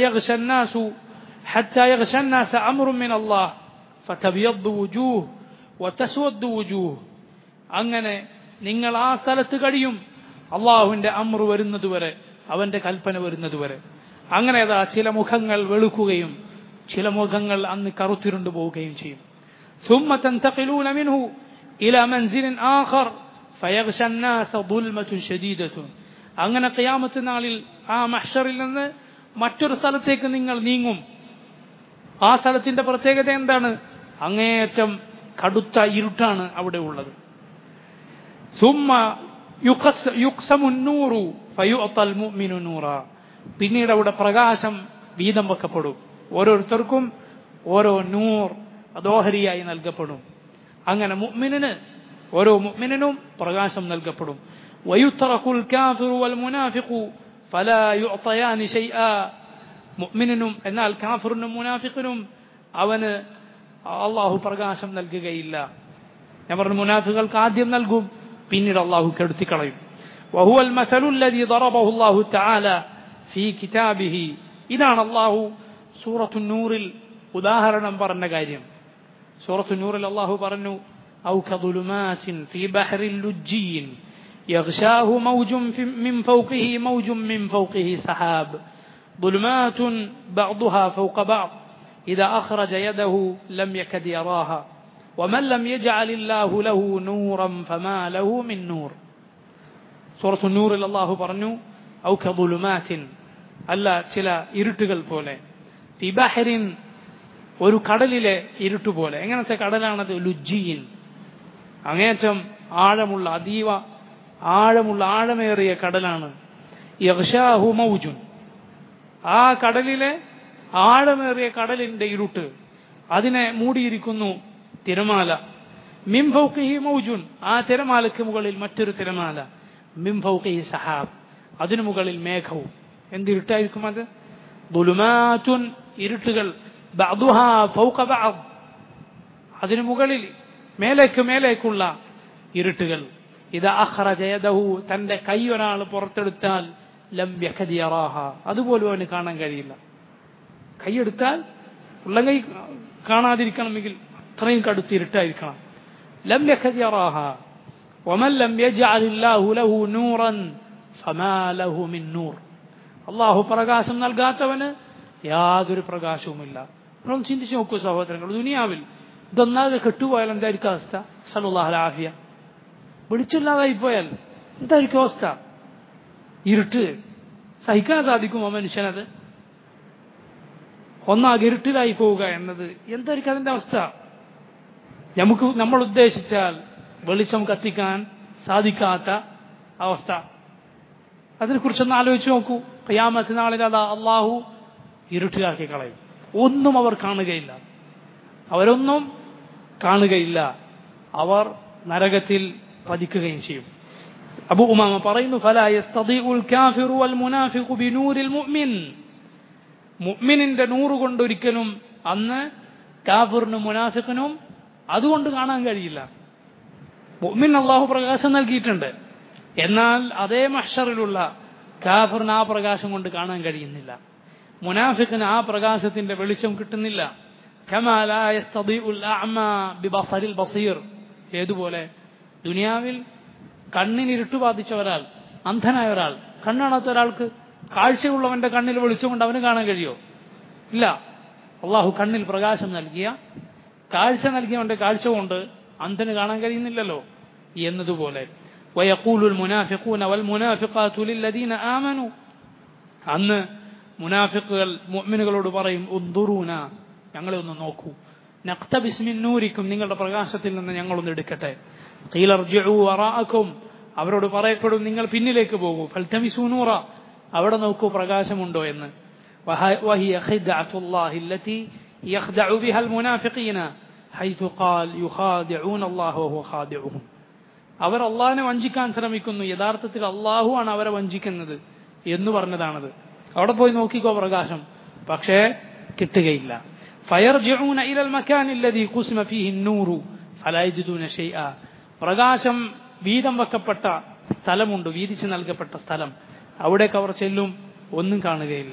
A: يغشى الناس أمر من الله فتبيض وجوه وتسود وجوه. അങ്ങനെ നിങ്ങൾ ആ സ്ഥലത്ത് കഴിയും, അള്ളാഹുവിന്റെ അമ്ർ വരുന്നതുവരെ, അവന്റെ കൽപ്പന വരുന്നതുവരെ. അങ്ങനെ ചില മുഖങ്ങൾ വെളുക്കുകയും ചില മുഖങ്ങൾ അന്ന് കറുത്തിരുണ്ടു പോവുകയും ചെയ്യും. ثم تنتقلون منه إلى منزل آخر فيغشى الناس ظلمة شديدة. അങ്ങനെ ഖിയാമത്ത് നാളിൽ ആ മഹ്ശറിൽ നിന്ന് മറ്റൊരു സ്ഥലത്തേക്ക് നിങ്ങൾ നീങ്ങും. ആ സ്ഥലത്തിന്റെ പ്രത്യേകത എന്താണ്? അങ്ങേയറ്റം കടുത്ത ഇരുട്ടാണ് അവിടെ ഉള്ളത്. ثم يقسم النور فيعطى المؤمن نورا. പിന്നീട് അവിടെ പ്രകാശം വീതം വെക്കപ്പെടും. ഓരോരുത്തർക്കും ഓരോ നൂർ അതോഹരിയായി നൽകപ്പെടും. അങ്ങനെ ഓരോ മുഅ്മിനിനും പ്രകാശം നൽകപ്പെടും. വയുത്രകുൽ കാഫിറു വൽ മുനാഫിഖു ഫലാ യുഅതയാനി ശൈആ. മുഅ്മിനിനും എന്നാൽ കാഫിറിനും മുനാഫിഖിനും അവന് അല്ലാഹു പ്രകാശം നൽകുകയില്ല. ഞാൻ പറഞ്ഞു മുനാഫിഖുകൾക്ക് ആദ്യം നൽകും, പിന്നീട് അല്ലാഹു കെടുത്തിക്കളയും. വഹുവൽ മസലു അല്ലദീ ദറബഹു അല്ലാഹു തആല ഫീ കിതാബിഹി. ഇതാണ് അല്ലാഹു സൂറത്തുൻ നൂറിൽ ഉദാഹരണം പറഞ്ഞ കാര്യം. സൂറത്തുൻ നൂറിൽ അല്ലാഹു പറഞ്ഞു ഔ കദുലുമാതിൻ ഫീ ബഹ്റിൻ ലുജ്ജിൻ യഗ്ശാഹു മൗജുൻ മിൻ ഫൗഖിഹി മൗജുൻ മിൻ ഫൗഖിഹി സഹാബ് ظلمات بعضها فوق بعض إذا أخرج يده لم يكد يراها ومن لم يجعل الله له نورا فما له من نور. സൂറത്തു നൂറിൽ അല്ലാഹു പറഞ്ഞു ഔ കദുലുമാതിൻ, അല്ല ചില ഇരുട്ടുകൾ പോലെ, ഫീ ബഹ്റിൻ ഒരു കടലിലെ ഇരുട്ടുപോലെ. എങ്ങനത്തെ കടലാണത്? ലുജ്ജിൻ, അങ്ങേറ്റം ആഴമുള്ള അതീവ ആഴമേറിയ കടലാണ്. യഗ്ശാഹു മൗജുൻ, ആ കടലിലെ ആഴമേറിയ കടലിന്റെ ഇരുട്ട്, അതിനെ മൂടിയിരിക്കുന്നു തിരമാല. മിൻ ഫൗഖിഹി മൗജുൻ, ആ തിരമാലയ്ക്ക് മുകളിൽ മറ്റൊരു തിരമാല. മിൻ ഫൗഖിഹി സഹാബ്, അതിനു മുകളിൽ മേഘവും. എന്തിരുട്ടായിരിക്കും അത്? ദുലുമാതുൻ, ഇരുട്ടുകൾ. ബഅ്ദുഹാ ഫൗഖ ബഅദ്, അതിനു മുകളിൽ മേലേക്കുള്ള ഇരുട്ടുകൾ. ഇദാ അഖ്റജ യദഹു, തന്റെ കൈ ഒരാൾ പുറത്തെടുത്താൽ ലം യഖദ് യറാഹ, അതുപോലും അവന് കാണാൻ കഴിയില്ല. കൈയെടുത്താൽ ഉള്ളംകൈ കാണാതിരിക്കണമെങ്കിൽ അത്രയും കടുത്തിരുട്ടായിരിക്കണം. ലം യഖദ് യറാഹ വമൻ ലം യജ്അലില്ലാഹു ലഹു നൂറൻ ഫമാ ലഹു മിൻ നൂർ. അല്ലാഹു പ്രകാശം നൽകാത്തവന് യാതൊരു പ്രകാശവുമില്ല. നമ്മൾ ചിന്തിച്ചു നോക്കൂ സഹോദരങ്ങൾ, ദുനിയാവിൽ ഇതൊന്നാകെ കെട്ടുപോയാൽ എന്തായിരിക്കും അവസ്ഥ? സല്ലല്ലാഹു അലൈഹി ആഫിയ. വെളിച്ചമില്ലാതായി പോയാൽ എന്തായിരിക്കും അവസ്ഥ? ഇരുട്ട് സഹിക്കാൻ സാധിക്കുമോ മനുഷ്യനത്? ഒന്നാകെ ഇരുട്ടിലായി പോവുക എന്നത് എന്തായിരിക്കും അതിന്റെ അവസ്ഥ? നമ്മൾ ഉദ്ദേശിച്ചാൽ വെളിച്ചം കത്തിക്കാൻ സാധിക്കാത്ത അവസ്ഥ. അതിനെക്കുറിച്ചൊന്ന് ആലോചിച്ച് നോക്കൂ. ഖിയാമത്ത് നാളിൽ അതാ അല്ലാഹു ഇരുട്ടിലാക്കി കളയും. ഒന്നും അവർ കാണുകയില്ല, അവരൊന്നും കാണുകയില്ല. അവർ നരകത്തിൽ പതിക്കുകയും ചെയ്യും. അബൂ ഉമാമ പറയുന്നു ഫലാ യസ്തദീഉൽ കാഫിറു വൽ മുനാഫിഖു ബിനൂരിൽ മുഅ്മിൻ. മുഅ്മിനിന്റെ നൂറ് കൊണ്ടൊരിക്കലും അന്ന് കാഫിറിനും മുനാഫിഖിനും അതുകൊണ്ട് കാണാൻ കഴിയില്ല. മുഅ്മിൻ അല്ലാഹു പ്രകാശം നൽകിയിട്ടുണ്ട്, എന്നാൽ അതേ മഹ്ശറിലുള്ള കാഫിറിന് ആ പ്രകാശം കൊണ്ട് കാണാൻ കഴിയുന്നില്ല. മുനാഫിഖിന് ആ പ്രകാശത്തിന്റെ വെളിച്ചം കിട്ടുന്നില്ല. കമാ ലാ യസ്തദീഉൽ അഅ്മാ ബിബസരിൽ ബസീർ. ഏതുപോലെ ദുനിയാവിൽ കണ്ണിന് ഇരുട്ട് ബാധിച്ച ഒരാൾ, അന്ധനായ ഒരാൾ, കണ്ണാണാത്ത ഒരാൾക്ക് കാഴ്ചയുള്ളവന്റെ കണ്ണിൽ വെളിച്ചം കൊണ്ട് അവന് കാണാൻ കഴിയോ? ഇല്ല. അള്ളാഹു കണ്ണിൽ പ്രകാശം നൽകിയ, കാഴ്ച നൽകിയവന്റെ കാഴ്ച കൊണ്ട് അന്ധന് കാണാൻ കഴിയുന്നില്ലല്ലോ എന്നതുപോലെ വയഖൂലുൽ മുനാഫിഖൂന വൽ മുനാഫിഖാതു ലില്ലദീന ആമനു. അന്ന് മുനാഫിഖുകൾ മുഅ്മിനുകളോട് പറയും ഉൻദുറൂന, ഞങ്ങളെ ഒന്ന് നോക്കൂ, നഖ്തബിസ് മിൻ നൂരിക്കും, നിങ്ങളുടെ പ്രകാശത്തിൽ നിന്ന് ഞങ്ങളൊന്ന് എടുക്കട്ടെ. ഖീല ഇർജിഉ വറാഅക്കും, അവരോട് പറയപ്പെടും നിങ്ങൾ പിന്നിലേക്ക് പോകൂ. ഫൽതമിസൂ നൂറ, അവിടെ നോക്കൂ പ്രകാശമുണ്ടോ എന്ന്. വഹിയ ഖിദ്അത്തുല്ലാഹി അല്ലതി യഖ്ദഉ ബിഹാൽ മുനാഫിഖീന ഹൈതു ഖാൽ യുഖാദിഊന അല്ലാഹ വഹുവ ഖാദിഉഹും. അവർ അല്ലാഹുവിനെ വഞ്ചിക്കാൻ ശ്രമിക്കുന്നു, യഥാർത്ഥത്തിൽ അല്ലാഹു ആണ് അവരെ വഞ്ചിക്കുന്നത് എന്ന് പറഞ്ഞതാണത്. അവിടെ പോയി നോക്കിക്കോ പ്രകാശം, പക്ഷേ കിട്ടുകയില്ല. ഫയർജിഊന ഇലൽ മകാനി അല്ലദി ഖുസ്മ ഫീഹി അന്നൂറു ഫലാ യജിദൂന ശൈആ. പ്രകാശം വീതം വെക്കപ്പെട്ട സ്ഥലമുണ്ട്, വീതിച്ചു നൽകപ്പെട്ട സ്ഥലം, അവിടേക്ക് അവർ ചെല്ലും, ഒന്നും കാണുകയില്ല.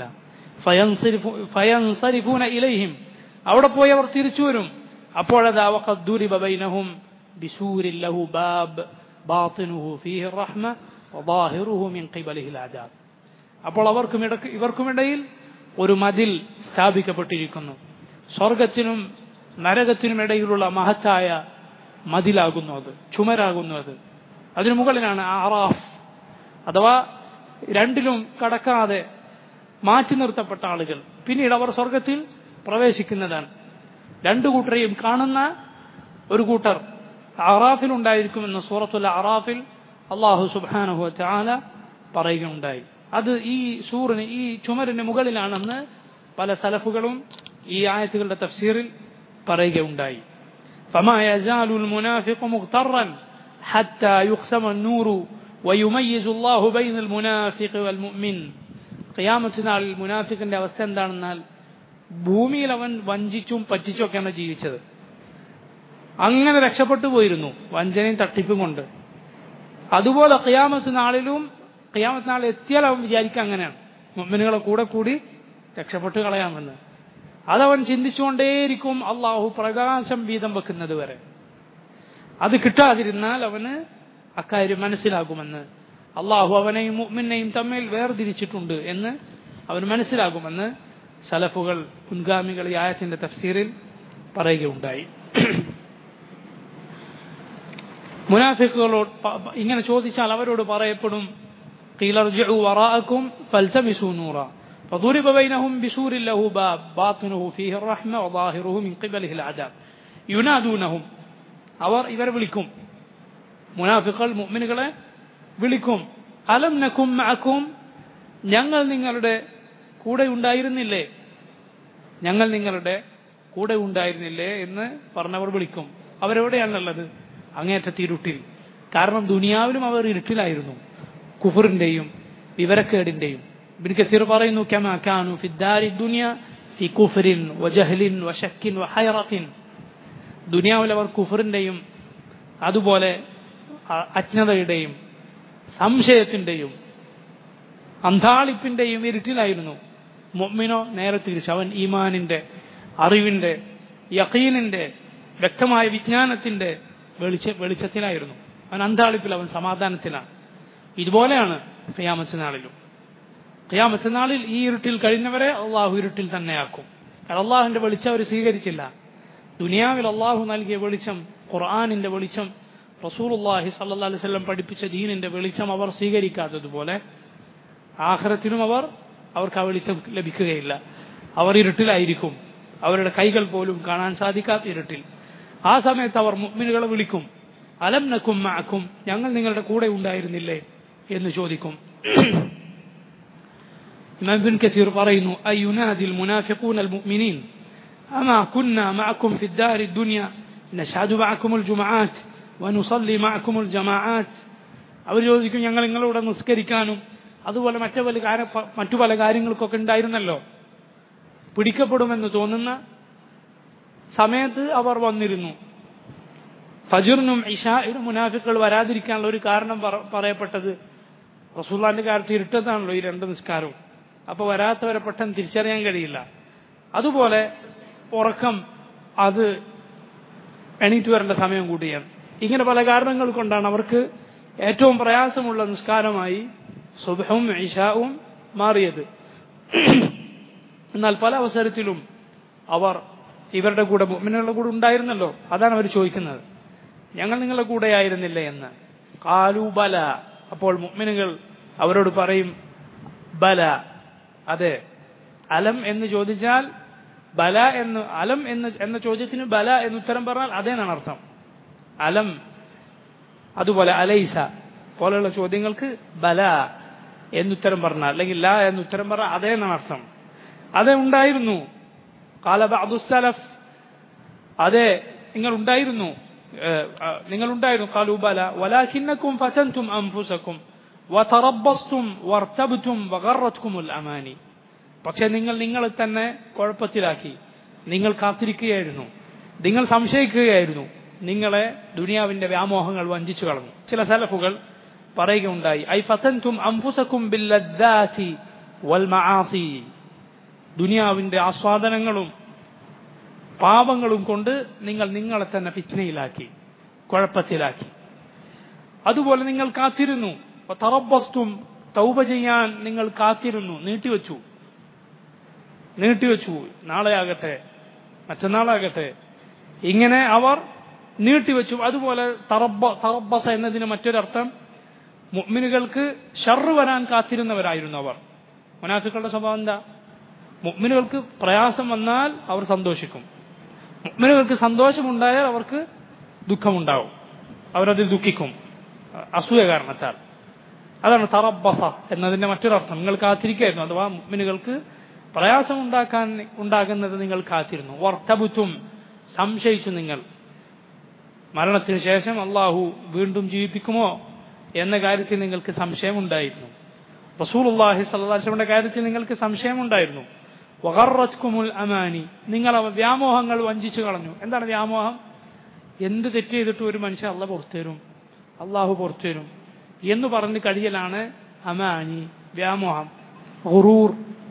A: ഫയൻസരിഫൂന ഇലൈഹിം, അവിടെ പോയി അവർ തിരിച്ചു വരും. അപ്പോഴതാ വഖദ് ദുരിബ ബൈനഹും ബിസൂരിൻ ലഹു ബാബ് ബാത്തിനുഹു ഫീഹി റഹ്മ വദാഹിറുഹു മിൻ ഖിബലിഹിൽ അദാബ്. അപ്പോൾ ഇവർക്കുമിടയിൽ ഒരു മതിൽ സ്ഥാപിക്കപ്പെട്ടിരിക്കുന്നു, സ്വർഗത്തിനും നരകത്തിനും ഇടയിലുള്ള മഹത്തായ മതിലാകുന്നു, അത് ചുമരാകുന്നു. അതിനു മുകളിലാണ് അറാഫ്, അഥവാ രണ്ടിലും കടക്കാതെ മാറ്റി നിർത്തപ്പെട്ട ആളുകൾ. പിന്നീട് അവർ സ്വർഗത്തിൽ പ്രവേശിക്കുന്നതാണ്. രണ്ടു കൂട്ടരെയും കാണുന്ന ഒരു കൂട്ടർ അറാഫിൽ ഉണ്ടായിരിക്കുമെന്ന് സൂറത്തുൽ അറാഫിൽ അല്ലാഹു സുബ്ഹാനഹു വ തആല പറയുകയുണ്ടായി. അത് ഈ സൂറിന്, ഈ ചുമരിന് മുകളിലാണെന്ന് പല സലഫുകളും ഈ ആയത്തുകളുടെ തഫ്സീറിൽ പറയുകയുണ്ടായി. فما يزال المنافق مغترا حتى يقسم النور ويميز الله بين المنافق والمؤمن. ഖിയാമത്ത് നാളിൽ മുനാഫിഖിന്റെ അവസ്ഥ എന്താണെന്നാൽ, ഭൂമിയിൽ അവൻ വഞ്ചിച്ചും പറ്റിച്ചൊക്കെയാണ് ജീവിച്ചത്. അങ്ങനെ രക്ഷപ്പെട്ടു പോയിരുന്നു വഞ്ചനയും തട്ടിപ്പും കൊണ്ട്. അതുപോലെ ഖിയാമത്ത് നാളിലും, ഖിയാമത്ത് നാളിൽ എത്തിയാൽ അവൻ വിചാരിക്കുക അങ്ങനെയാണ്, മുഅ്മിനുകളെ കൂടെ കൂടി രക്ഷപ്പെട്ട് കളയാമെന്ന്. അതവൻ ചിന്തിച്ചുകൊണ്ടേയിരിക്കും അള്ളാഹു പ്രകാശം വീതം വെക്കുന്നത് വരെ. അത് കിട്ടാതിരുന്നാൽ അവന് അക്കാര്യം മനസ്സിലാകുമെന്ന്, അള്ളാഹു അവനെയും മുഅ്മിനെയും തമ്മിൽ വേർതിരിച്ചിട്ടുണ്ട് എന്ന് അവന് മനസ്സിലാകുമെന്ന് സലഫുകൾ, മുൻഗാമികൾ ഈ ആയത്തിന്റെ തഫ്സീറിൽ പറയുകയുണ്ടായി. മുനാഫിഖുകളോട് ഇങ്ങനെ ചോദിച്ചാൽ അവരോട് പറയപ്പെടും, ഖീല ഇർജിഉ വറാഅകും ഫൽതമിസൂ നൂറ فضرب بينهم بسور له باب باطنه فيه الرحمة وظاهره من قبله العذاب ينادونهم. അവർ ഇവരെ വിളിക്കും, മുനാഫിഖുകൾ മുഅ്മിനുകളെ വിളിക്കും, അലം നകും മഅകും, ഞങ്ങൾ നിങ്ങളുടെ കൂടെ ഉണ്ടായിരുന്നില്ലേ, ഞങ്ങൾ നിങ്ങളുടെ കൂടെ ഉണ്ടായിരുന്നില്ലേ എന്ന് പറഞ്ഞവർ വിളിക്കും. അവരെവിടെയാണുള്ളത്? അങ്ങേയറ്റത്തെ ഇരുട്ടിൽ. കാരണം ദുനിയാവിലും അവർ ഇരുട്ടിലായിരുന്നു, കുഫറിന്റെയും വിവരക്കേടിന്റെയും. ഇബ്നു കസീർ പറയുന്നു, കമാ കാനു ഫിദ്ദാരി ദുനിയ ഫി കുഫ്രിൻ വജഹ്ലിൻ വശക്കിൻ വഹൈറത്തിൻ. ദുനിയാവിൽ അവർ കുഫറിന്റെയും അതുപോലെ അജ്ഞതയുടെയും സംശയത്തിന്റെയും അന്ധാളിപ്പിന്റെയും ഇരുട്ടിലായിരുന്നു. മുഅ്മിനോ നേരെ തിരിച്ച്, അവൻ ഈമാനിന്റെ, അറിവിന്റെ, യഖീനിന്റെ, വ്യക്തമായ വിജ്ഞാനത്തിന്റെ വെളിച്ചത്തിലായിരുന്നു. അവൻ അന്താളിപ്പിൽ, അവൻ സമാധാനത്തിലാണ്. ഇതുപോലെയാണ് ഖിയാമത്ത് നാളിലും. ഖിയാമത്ത് നാളിൽ ഈ ഇരുട്ടിൽ കഴിഞ്ഞവരെ അള്ളാഹു ഇരുട്ടിൽ തന്നെയാക്കും. കാരണം അള്ളാഹുവിന്റെ വെളിച്ചം അവർ സ്വീകരിച്ചില്ല. ദുനിയാവിൽ അള്ളാഹു നൽകിയ വെളിച്ചം, ഖുർആനിന്റെ വെളിച്ചം, റസൂലുള്ളാഹി സ്വല്ലല്ലാഹു അലൈഹി വസല്ലം പഠിപ്പിച്ച ദീനിന്റെ വെളിച്ചം അവർ സ്വീകരിക്കാത്തതുപോലെ ആഖിറത്തിലും അവർക്ക് ആ വെളിച്ചം ലഭിക്കുകയില്ല. അവർ ഇരുട്ടിലായിരിക്കും, അവരുടെ കൈകൾ പോലും കാണാൻ സാധിക്കാത്ത ഇരുട്ടിൽ. ആ സമയത്ത് അവർ മുഅ്മിനുകളെ വിളിക്കും, അലം നകും മഅകും, ഞങ്ങൾ നിങ്ങളുടെ കൂടെ ഉണ്ടായിരുന്നില്ലേ എന്ന് ചോദിക്കും. ഇമാം ഇബ്നു കസീർ പറയുന്നു, അയുനാദിൽ മുനാഫിഖൂനൽ മുഅ്മിനീൻ അമാ കുന്നാ മഅകും ഫിദ്ദാരി ദുനിയ നശഹദു മഅകുമുൽ ജുമആത്ത് വനുസല്ലി മഅകുമുൽ ജമാഅത്ത്. അവർ ചോദിക്കും, ഞങ്ങൾ നിങ്ങളോട് നിസ്കരിക്കാനും അതുപോലെ മറ്റു പല കാര്യങ്ങൾക്കൊക്കെ ഉണ്ടായിരുന്നല്ലോ. പിടിക്കപ്പെടുമെന്ന് തോന്നുന്ന സമയത്ത് അവർ വന്നിരുന്നു. ഫജ്റിനും ഇശാഇനും മുനാഫിഖുകൾ വരാതിരിക്കാനുള്ള ഒരു കാരണം പറയപ്പെട്ടത്, റസൂലുള്ളാഹിന്റെ കാര്യത്തിൽ ഇരുട്ടത്താണല്ലോ ഈ രണ്ട് നിസ്കാരവും. അപ്പോൾ വരാത്തവരെ പെട്ടെന്ന് തിരിച്ചറിയാൻ കഴിയില്ല. അതുപോലെ ഉറക്കം, അത് എണീറ്റ് വരേണ്ട സമയം കൂടിയാണ്. ഇങ്ങനെ പല കാരണങ്ങൾ കൊണ്ടാണ് അവർക്ക് ഏറ്റവും പ്രയാസമുള്ള നിസ്കാരമായി സുബ്ഹും ഇശാഉം മാറിയത്. എന്നാൽ പല അവസരത്തിലും അവർ ഇവരുടെ കൂടെ, മുഅ്മിനുകളുടെ കൂടെ ഉണ്ടായിരുന്നല്ലോ. അതാണ് അവർ ചോദിക്കുന്നത്, ഞങ്ങൾ നിങ്ങളുടെ കൂടെ ആയിരുന്നില്ലേ എന്ന്. ഖാലൂ ബല, അപ്പോൾ മുഅ്മിനുകൾ അവരോട് പറയും, ബല, അതെ. അലം എന്ന് ചോദിച്ചാൽ ബല എന്ന്, അലം എന്ന ചോദ്യത്തിന് ബല എന്ന് ഉത്തരം പറഞ്ഞാൽ അതേ എന്നാണ് അർത്ഥം. അലം, അതുപോലെ അലൈസ പോലെയുള്ള ചോദ്യങ്ങൾക്ക് ബല എന്നുത്തരം പറഞ്ഞാൽ, അല്ലെങ്കിൽ ല എന്നുത്തരം പറഞ്ഞാൽ അതേ എന്നാണ് അർത്ഥം. അതെ ഉണ്ടായിരുന്നു. ഖാല ബഅദു സലഫ്, അതെ നിങ്ങളുണ്ടായിരുന്നു. ഖാലൂ ബല വലാകിന്നകും ഫതൻതും അൻഫുസകും വതറബ്ബസ്തും വർതബ്തും വഗറത്കുമുൽ അമാനി. പക്ഷെ നിങ്ങളെ തന്നെ കുഴപ്പത്തിലാക്കി, നിങ്ങൾ കാത്തിരിക്കുകയായിരുന്നു, നിങ്ങൾ സംശയിക്കുകയായിരുന്നു, നിങ്ങളെ ദുനിയാവിന്റെ വ്യാമോഹങ്ങൾ വഞ്ചിച്ചു കളഞ്ഞു. ചില സലഫുകൾ പറയുകയുണ്ടായി, ഐ ഫതൻതും അൻഫുസകും ബില്ലദ്ദാതി വൽ മആസി. ദുനിയാവിന്റെ ആസ്വാദനങ്ങളും പാപങ്ങളും കൊണ്ട് നിങ്ങളെ തന്നെ ഫിത്നയിലാക്കി, കുഴപ്പത്തിലാക്കി. അതുപോലെ നിങ്ങൾ കാത്തിരുന്നു. തറബ്ബസ്തും, തൗബ ചെയ്യാൻ നിങ്ങൾ കാത്തിരുന്നു, നീട്ടിവെച്ചു. നാളെയാകട്ടെ, മറ്റന്നാളാകട്ടെ. ഇങ്ങനെ അവർ നീട്ടിവെച്ചു. അതുപോലെ തറബസ എന്നതിന് മറ്റൊരർത്ഥം മുഅ്മിനുകൾക്ക് ഷർറ് വരാൻ കാത്തിരുന്നവരായിരുന്നു അവർ. മുനാഫിക്കുകളുടെ സ്വഭാവം എന്താ? മുഅ്മിനുകൾക്ക് പ്രയാസം വന്നാൽ അവർ സന്തോഷിക്കും, മുഅ്മിനുകൾക്ക് സന്തോഷമുണ്ടായാൽ അവർക്ക് ദുഃഖമുണ്ടാവും, അവരതിൽ ദുഃഖിക്കും അസൂയ കാരണത്താൽ. അതാണ് തറബസ എന്നതിന്റെ മറ്റൊരർത്ഥം. നിങ്ങൾ കാത്തിരിക്കായിരുന്നു, അഥവാ മുഅ്മിനുകൾക്ക് പ്രയാസം ഉണ്ടാകുന്നത് നിങ്ങൾ കാത്തിരുന്നു. വർത്തബുത്തും, സംശയിച്ചു നിങ്ങൾ. മരണത്തിന് ശേഷം അള്ളാഹു വീണ്ടും ജീവിപ്പിക്കുമോ എന്ന കാര്യത്തിൽ നിങ്ങൾക്ക് സംശയമുണ്ടായിരുന്നു. റസൂലുള്ളാഹി സ്വല്ലല്ലാഹു അലൈഹി വസല്ലമയുടെ കാര്യത്തിൽ നിങ്ങൾക്ക് സംശയമുണ്ടായിരുന്നു. വഗറത്കുമുൽ അമാനി, നിങ്ങൾ വ്യാമോഹങ്ങൾ വഞ്ചിച്ചു കളഞ്ഞു. എന്താണ് വ്യാമോഹം? എന്ത് തെറ്റ് ചെയ്തിട്ടും ഒരു മനുഷ്യൻ അള്ളാഹു പുറത്തു തരും എന്ന് പറഞ്ഞ് കഴിയലാണ് അമാനി, വ്യാമോഹം, ഗുറൂർ.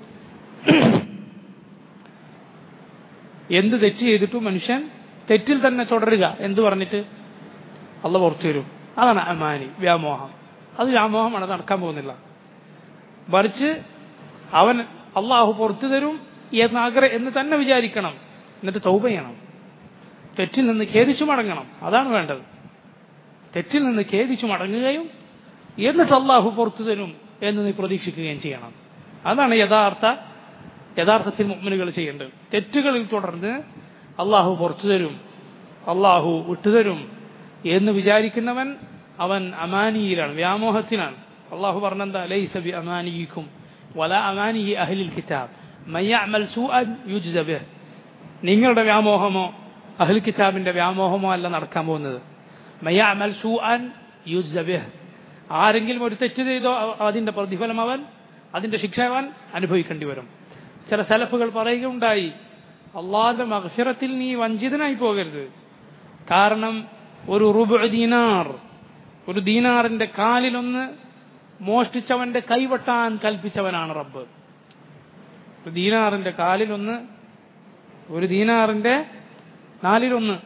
A: എന്ത് തെറ്റ് ചെയ്തിട്ടും മനുഷ്യൻ തെറ്റിൽ തന്നെ തുടരുക എന്ന് പറഞ്ഞിട്ട് അള്ളാഹു പുറത്തു തരും. അതാണ് അമാനി, വ്യാമോഹം. അത് വ്യാമോഹമാണ്, നടക്കാൻ പോകുന്നില്ല. മറിച്ച് അവൻ അള്ളാഹു പുറത്തു തരും എന്ന് തന്നെ വിചാരിക്കണം. എന്നിട്ട് തൗബ ചെയ്യണം, തെറ്റിൽ നിന്ന് ഖേദിച്ചു മടങ്ങണം. അതാണ് വേണ്ടത്. തെറ്റിൽ നിന്ന് ഖേദിച്ചു മടങ്ങുകയും എന്നിട്ട് അള്ളാഹു പുറത്തു തരും എന്ന് നീ പ്രതീക്ഷിക്കുകയും ചെയ്യണം. അതാണ് യഥാർത്ഥത്തിൽ മുഅ്മിനുകൾ ചെയ്യേണ്ടത്. തെറ്റുകളിൽ തുടർന്ന് അള്ളാഹു പുറത്തു തരും, അള്ളാഹു വിട്ടുതരും എന്ന് വിചാരിക്കുന്നവൻ അവൻ അമാനിയിലാണ്, വ്യാമോഹത്തിനാണ്. അള്ളാഹു പറഞ്ഞെന്താ? ലൈസ ബി അമാനിയിക്കും വലാ അമാനിയി അഹ്ലിൽ കിതാബ് മൻ യഅമൽ സൂഅൻ യുജ്സ ബിഹ്. നിങ്ങളുടെ വ്യാമോഹമോ അഹ്ലുൽ കിതാബിന്റെ വ്യാമോഹമോ അല്ല നടക്കാൻ പോകുന്നത്. മൻ യഅമൽ സൂഅൻ യുജ്സ ബിഹ്. ആരെങ്കിലും ഒരു തെറ്റ് ചെയ്തോ അതിന്റെ പ്രതിഫലം അതിന്റെ ശിക്ഷ അവൻ അനുഭവിക്കേണ്ടി വരും. ചില സലഫുകൾ പറയുകയുണ്ടായി, അള്ളാഹുവിന്റെ മഗ്ഫിറത്തിൽ നീ വഞ്ചിതനായി പോകരുത്. കാരണം ഒരു റുബുഅ് ദീനാർ, ഒരു ദീനാറിന്റെ കാലിലൊന്ന് മോഷ്ടിച്ചവന്റെ കൈവെട്ടാൻ കൽപ്പിച്ചവനാണ് റബ്ബ്. ഒരു ദീനാറിന്റെ കാലിലൊന്ന്, ഒരു ദീനാറിന്റെ നാലിലൊന്ന്,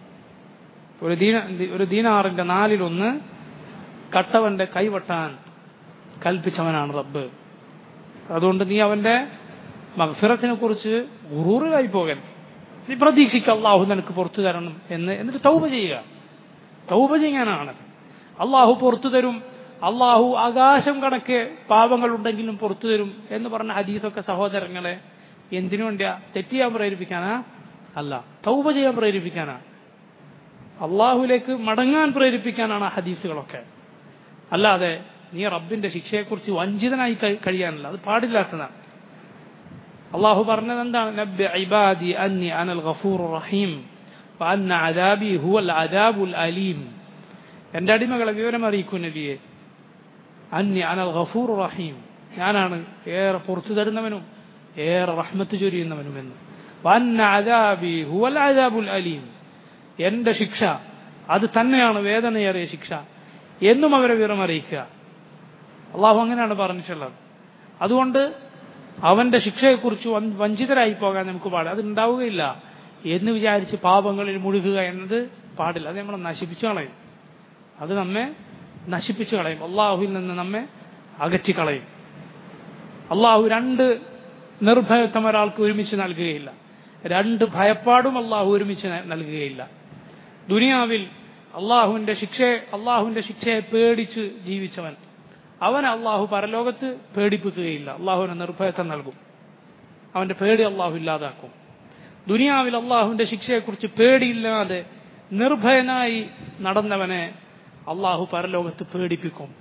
A: ഒരു ദീനാറിന്റെ നാലിലൊന്ന് കട്ടവന്റെ കൈവെട്ടാൻ കൽപ്പിച്ചവനാണ് റബ്ബ്. അതുകൊണ്ട് നീ അവന്റെ മഗ്ഫിറത്തിനെ കുറിച്ച് ഗുറൂറിലായി പോകരുത്. നീ പ്രതീക്ഷിക്കുക അള്ളാഹു നിനക്ക് പുറത്തു തരണം എന്നിട്ട് തൗബ ചെയ്യുക. തൗബ ചെയ്യാനാണ്. അള്ളാഹു പുറത്തു തരും, അള്ളാഹു ആകാശം കണക്കെ പാപങ്ങൾ ഉണ്ടെങ്കിലും പുറത്തു തരും എന്ന് പറഞ്ഞ ഹദീസൊക്കെ സഹോദരങ്ങളെ എന്തിനു വേണ്ടിയാ? തെറ്റ് ചെയ്യാൻ പ്രേരിപ്പിക്കാനാ? അല്ല, തൗബ ചെയ്യാൻ പ്രേരിപ്പിക്കാനാ, അള്ളാഹുലേക്ക് മടങ്ങാൻ പ്രേരിപ്പിക്കാനാണ് ആ ഹദീസുകളൊക്കെ. അല്ലാതെ നീ റബ്ബിന്റെ ശിക്ഷയെക്കുറിച്ച് വഞ്ചിതനായി കഴിയാനല്ല, അത് പാടില്ലാത്തതാണ്. അള്ളാഹു പറഞ്ഞത് എന്താണ്? നബ്ബി ഇബാദി അന്നി അനൽ ഗഫൂറുർ റഹീം വഅന്ന അദാബി ഹുവൽ അദാബുൽ അലീം. എന്റെ അടിമകളെ വിവരം അറിയിക്കൂ നബിയെ, അന്നി അനൽ ഗഫൂറുർ റഹീം, ഞാനാണ് ഏറെ പുറത്തു തരുന്നവനും ഏറെ റഹ്മത്ത് ചൊരിയുന്നവനുമെന്ന്. വഅന്ന അദാബി ഹുവൽ അദാബുൽ അലീം, എന്റെ ശിക്ഷ അത് തന്നെയാണ് വേദനയേറിയ ശിക്ഷ എന്നും അവരെ വിവരം അറിയിക്കുക. അള്ളാഹു അങ്ങനെയാണ് പറഞ്ഞിട്ടുള്ളത്. അതുകൊണ്ട് അവന്റെ ശിക്ഷയെക്കുറിച്ച് വഞ്ചിതരായി പോകാൻ നമുക്ക് പാടില്ല. അതുണ്ടാവുകയില്ല എന്ന് വിചാരിച്ച് പാപങ്ങളിൽ മുഴുകുക എന്നത് പാടില്ല. അത് നമ്മളെ നശിപ്പിച്ചു കളയും, അത് നമ്മെ നശിപ്പിച്ചു കളയും, അള്ളാഹുവിൽ നിന്ന് നമ്മെ അകറ്റിക്കളയും. അള്ളാഹു രണ്ട് നിർഭയത്വം ഒരാൾക്ക് ഒരുമിച്ച് നൽകുകയില്ല, രണ്ട് ഭയപ്പാടും അള്ളാഹു ഒരുമിച്ച് നൽകുകയില്ല. ദുനിയാവിൽ അള്ളാഹുവിന്റെ ശിക്ഷയെ പേടിച്ച് ജീവിച്ചവൻ അവനെ അള്ളാഹു പരലോകത്ത് പേടിപ്പിക്കുകയില്ല. അള്ളാഹുവിന് നിർഭയത്വം നൽകും, അവന്റെ പേടി അള്ളാഹു ഇല്ലാതാക്കും. ദുനിയാവിൽ അള്ളാഹുവിന്റെ ശിക്ഷയെക്കുറിച്ച് പേടിയില്ലാതെ നിർഭയനായി നടന്നവനെ അള്ളാഹു പരലോകത്ത് പേടിപ്പിക്കും.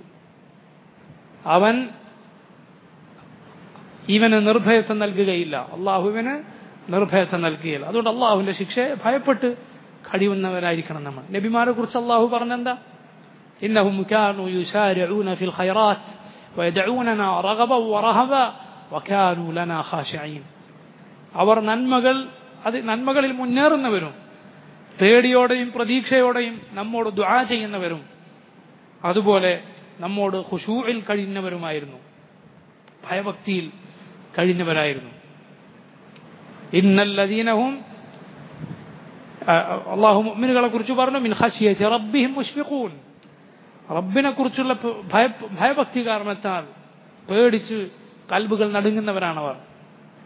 A: ഇവന് നിർഭയത്വം നൽകുകയില്ല, അള്ളാഹുവിന് നിർഭയത്വം നൽകുകയില്ല. അതുകൊണ്ട് അള്ളാഹുവിന്റെ ശിക്ഷയെ ഭയപ്പെട്ട് കഴിയുന്നവരായിരിക്കണം നമ്മൾ. നബിമാരെ കുറിച്ച് അള്ളാഹു പറഞ്ഞെന്താ? ഇന്നഹും കാനൂ യുസാരിഊന ഫിൽ ഖൈറാത്ത് വയദഊനനാ റഗബൻ വറഹബ വകാനൂ ലനാ ഖാശിഈൻ. അവർ നന്മകളിൽ മുന്നേറുന്നവരും പേടിയോടെയും പ്രതീക്ഷയോടെയും നമ്മോട് ദുആ ചെയ്യുന്നവരും അതുപോലെ നമ്മോട് ഖുശൂഇൽ കഴിയുന്നവരുമായിരുന്നു, ഭയഭക്തിയിൽ കഴിഞ്ഞവരായിരുന്നു. ഇന്നല്ലദീനഹും, അള്ളാഹു മുഅ്മിനുകളെ കുറിച്ച് പറഞ്ഞു, മിൻ ഖശിയതി റബ്ബിഹിം മുശ്ഫിഖൂൻ, റബ്ബിനെ കുറിച്ചുള്ള ഭയഭക്തി കാരണത്താൽ പേടിച്ച് കൽബുകൾ നടുങ്ങുന്നവരാണവർ.